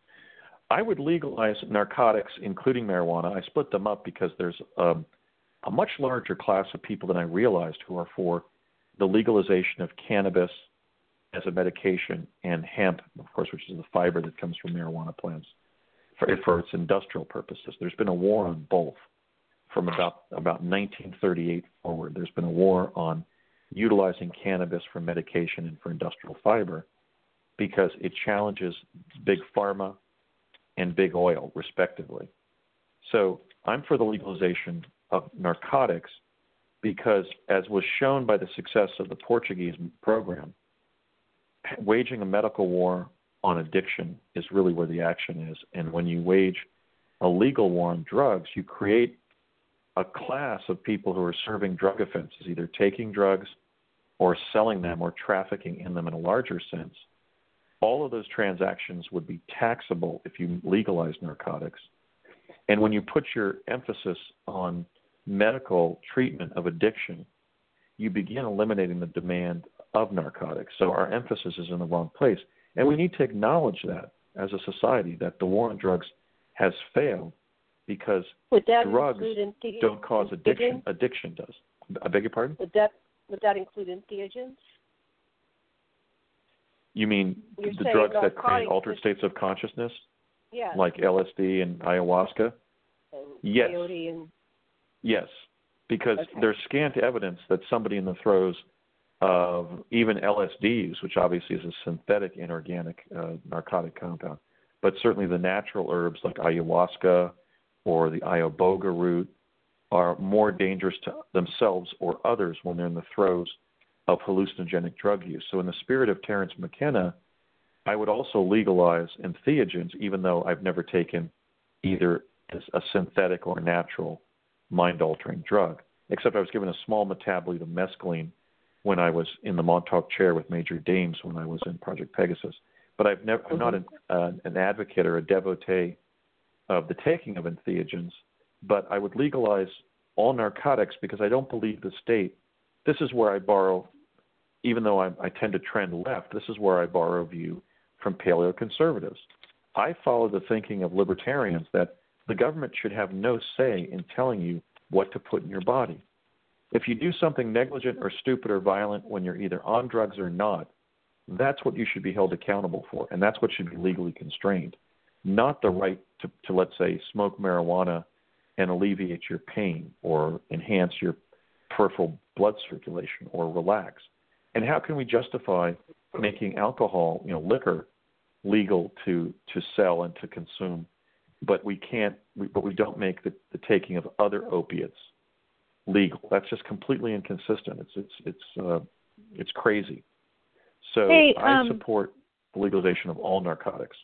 S3: I would legalize narcotics, including marijuana. I split them up because there's a, a much larger class of people than I realized who are for the legalization of cannabis as a medication and hemp, of course, which is the fiber that comes from marijuana plants, for, for its industrial purposes. There's been a war on both. From about, about nineteen thirty-eight forward, there's been a war on utilizing cannabis for medication and for industrial fiber because it challenges big pharma and big oil, respectively. So I'm for the legalization of narcotics because, as was shown by the success of the Portuguese program, waging a medical war on addiction is really where the action is. And when you wage a legal war on drugs, you create a class of people who are serving drug offenses, either taking drugs or selling them or trafficking in them in a larger sense. All of those transactions would be taxable if you legalize narcotics. And when you put your emphasis on medical treatment of addiction, you begin eliminating the demand of narcotics. So our emphasis is in the wrong place. And we need to acknowledge that as a society, that the war on drugs has failed. Because drugs enth- don't cause addiction. Addiction does. I beg your pardon?
S2: Would that, would that include entheogens?
S3: You mean
S2: You're
S3: the drugs that create altered states of consciousness?
S2: Yeah.
S3: Like L S D and ayahuasca?
S2: And
S3: yes.
S2: And...
S3: Yes. Because
S2: okay.
S3: there's scant evidence that somebody in the throes of even L S D use, which obviously is a synthetic inorganic uh, narcotic compound, but certainly the natural herbs like ayahuasca or the iboga root are more dangerous to themselves or others when they're in the throes of hallucinogenic drug use. So in the spirit of Terence McKenna, I would also legalize entheogens, even though I've never taken either a synthetic or natural mind-altering drug, except I was given a small metabolite of mescaline when I was in the Montauk chair with Major Dames when I was in Project Pegasus. But I've never, I'm not an, uh, an advocate or a devotee of the taking of entheogens, but I would legalize all narcotics because I don't believe the state, this is where I borrow, even though I, I tend to trend left, this is where I borrow a view from paleoconservatives. I follow the thinking of libertarians that the government should have no say in telling you what to put in your body. If you do something negligent or stupid or violent when you're either on drugs or not, that's what you should be held accountable for, and that's what should be legally constrained. Not the right to, to, let's say, smoke marijuana and alleviate your pain or enhance your peripheral blood circulation or relax. And how can we justify making alcohol, you know, liquor, legal to, to sell and to consume, but we can't, we, but we don't make the, the taking of other opiates legal? That's just completely inconsistent. It's it's it's uh, it's crazy. So
S1: hey, um,
S3: I support the legalization of all narcotics.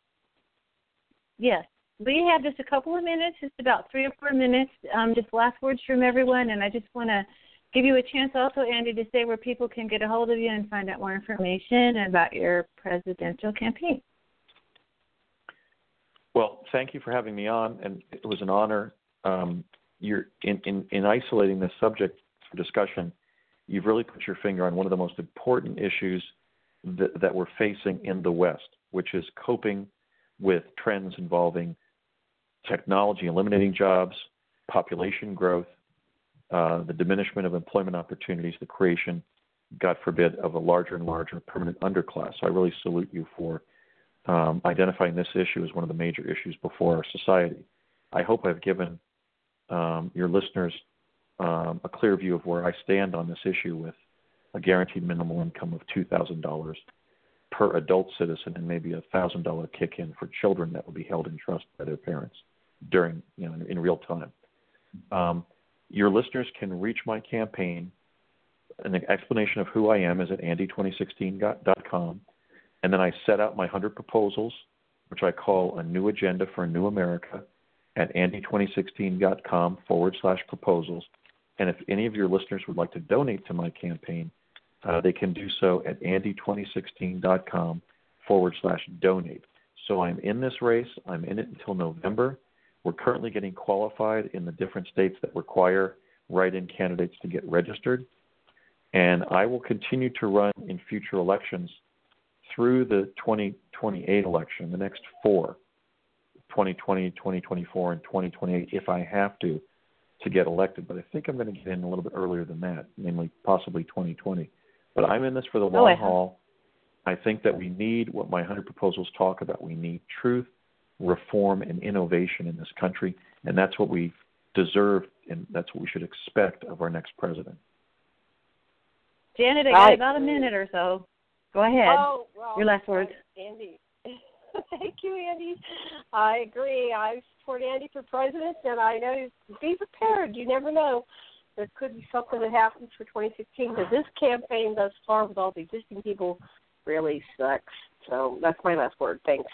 S1: Yes. We have just a couple of minutes, just about three or four minutes, um, just last words from everyone, and I just want to give you a chance also, Andy, to say where people can get a hold of you and find out more information about your presidential campaign.
S3: Well, thank you for having me on, and it was an honor. Um, you're in, in, in isolating this subject for discussion, you've really put your finger on one of the most important issues that, that we're facing in the West, which is coping with trends involving technology eliminating jobs, population growth, uh, the diminishment of employment opportunities, the creation, God forbid, of a larger and larger permanent underclass. So I really salute you for um, identifying this issue as one of the major issues before our society. I hope I've given um, your listeners um, a clear view of where I stand on this issue with a guaranteed minimum income of two thousand dollars per adult citizen and maybe a one thousand dollars kick-in for children that will be held in trust by their parents during, you know, in, in real time. Um, your listeners can reach my campaign. An explanation of who I am is at andy twenty sixteen dot com. And then I set out my one hundred proposals, which I call a new agenda for a new America, at andy twenty sixteen dot com forward slash proposals. And if any of your listeners would like to donate to my campaign, uh, they can do so at andy twenty sixteen dot com forward slash donate. So I'm in this race. I'm in it until November. We're currently getting qualified in the different states that require write-in candidates to get registered. And I will continue to run in future elections through the twenty twenty-eight election, the next four, twenty twenty, twenty twenty-four, and twenty twenty-eight, if I have to, to get elected. But I think I'm going to get in a little bit earlier than that, namely possibly twenty twenty. But I'm in this for the long oh, haul. I think that we need what my one hundred proposals talk about. We need truth, reform, and innovation in this country, and that's what we deserve, and that's what we should expect of our next president.
S1: Janet, I got about a minute or so. Go ahead.
S2: Oh, well,
S1: your last words.
S2: Andy. Thank you, Andy. I agree. I support Andy for president, and I know be prepared. You never know. There could be something that happens for twenty sixteen, because this campaign thus far with all the existing people really sucks. So that's my last word. Thanks.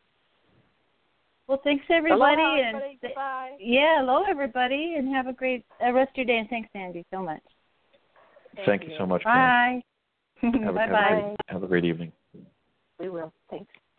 S1: Well, thanks, everybody.
S2: Hello,
S1: and
S2: everybody. Goodbye.
S1: Yeah, hello, everybody, and have a great uh, rest of your day. And thanks, Andy, so much.
S3: Thank, Thank you. you so much.
S1: Bye.
S3: Have,
S1: Bye-bye.
S3: Have a, great, have a great evening.
S2: We will. Thanks.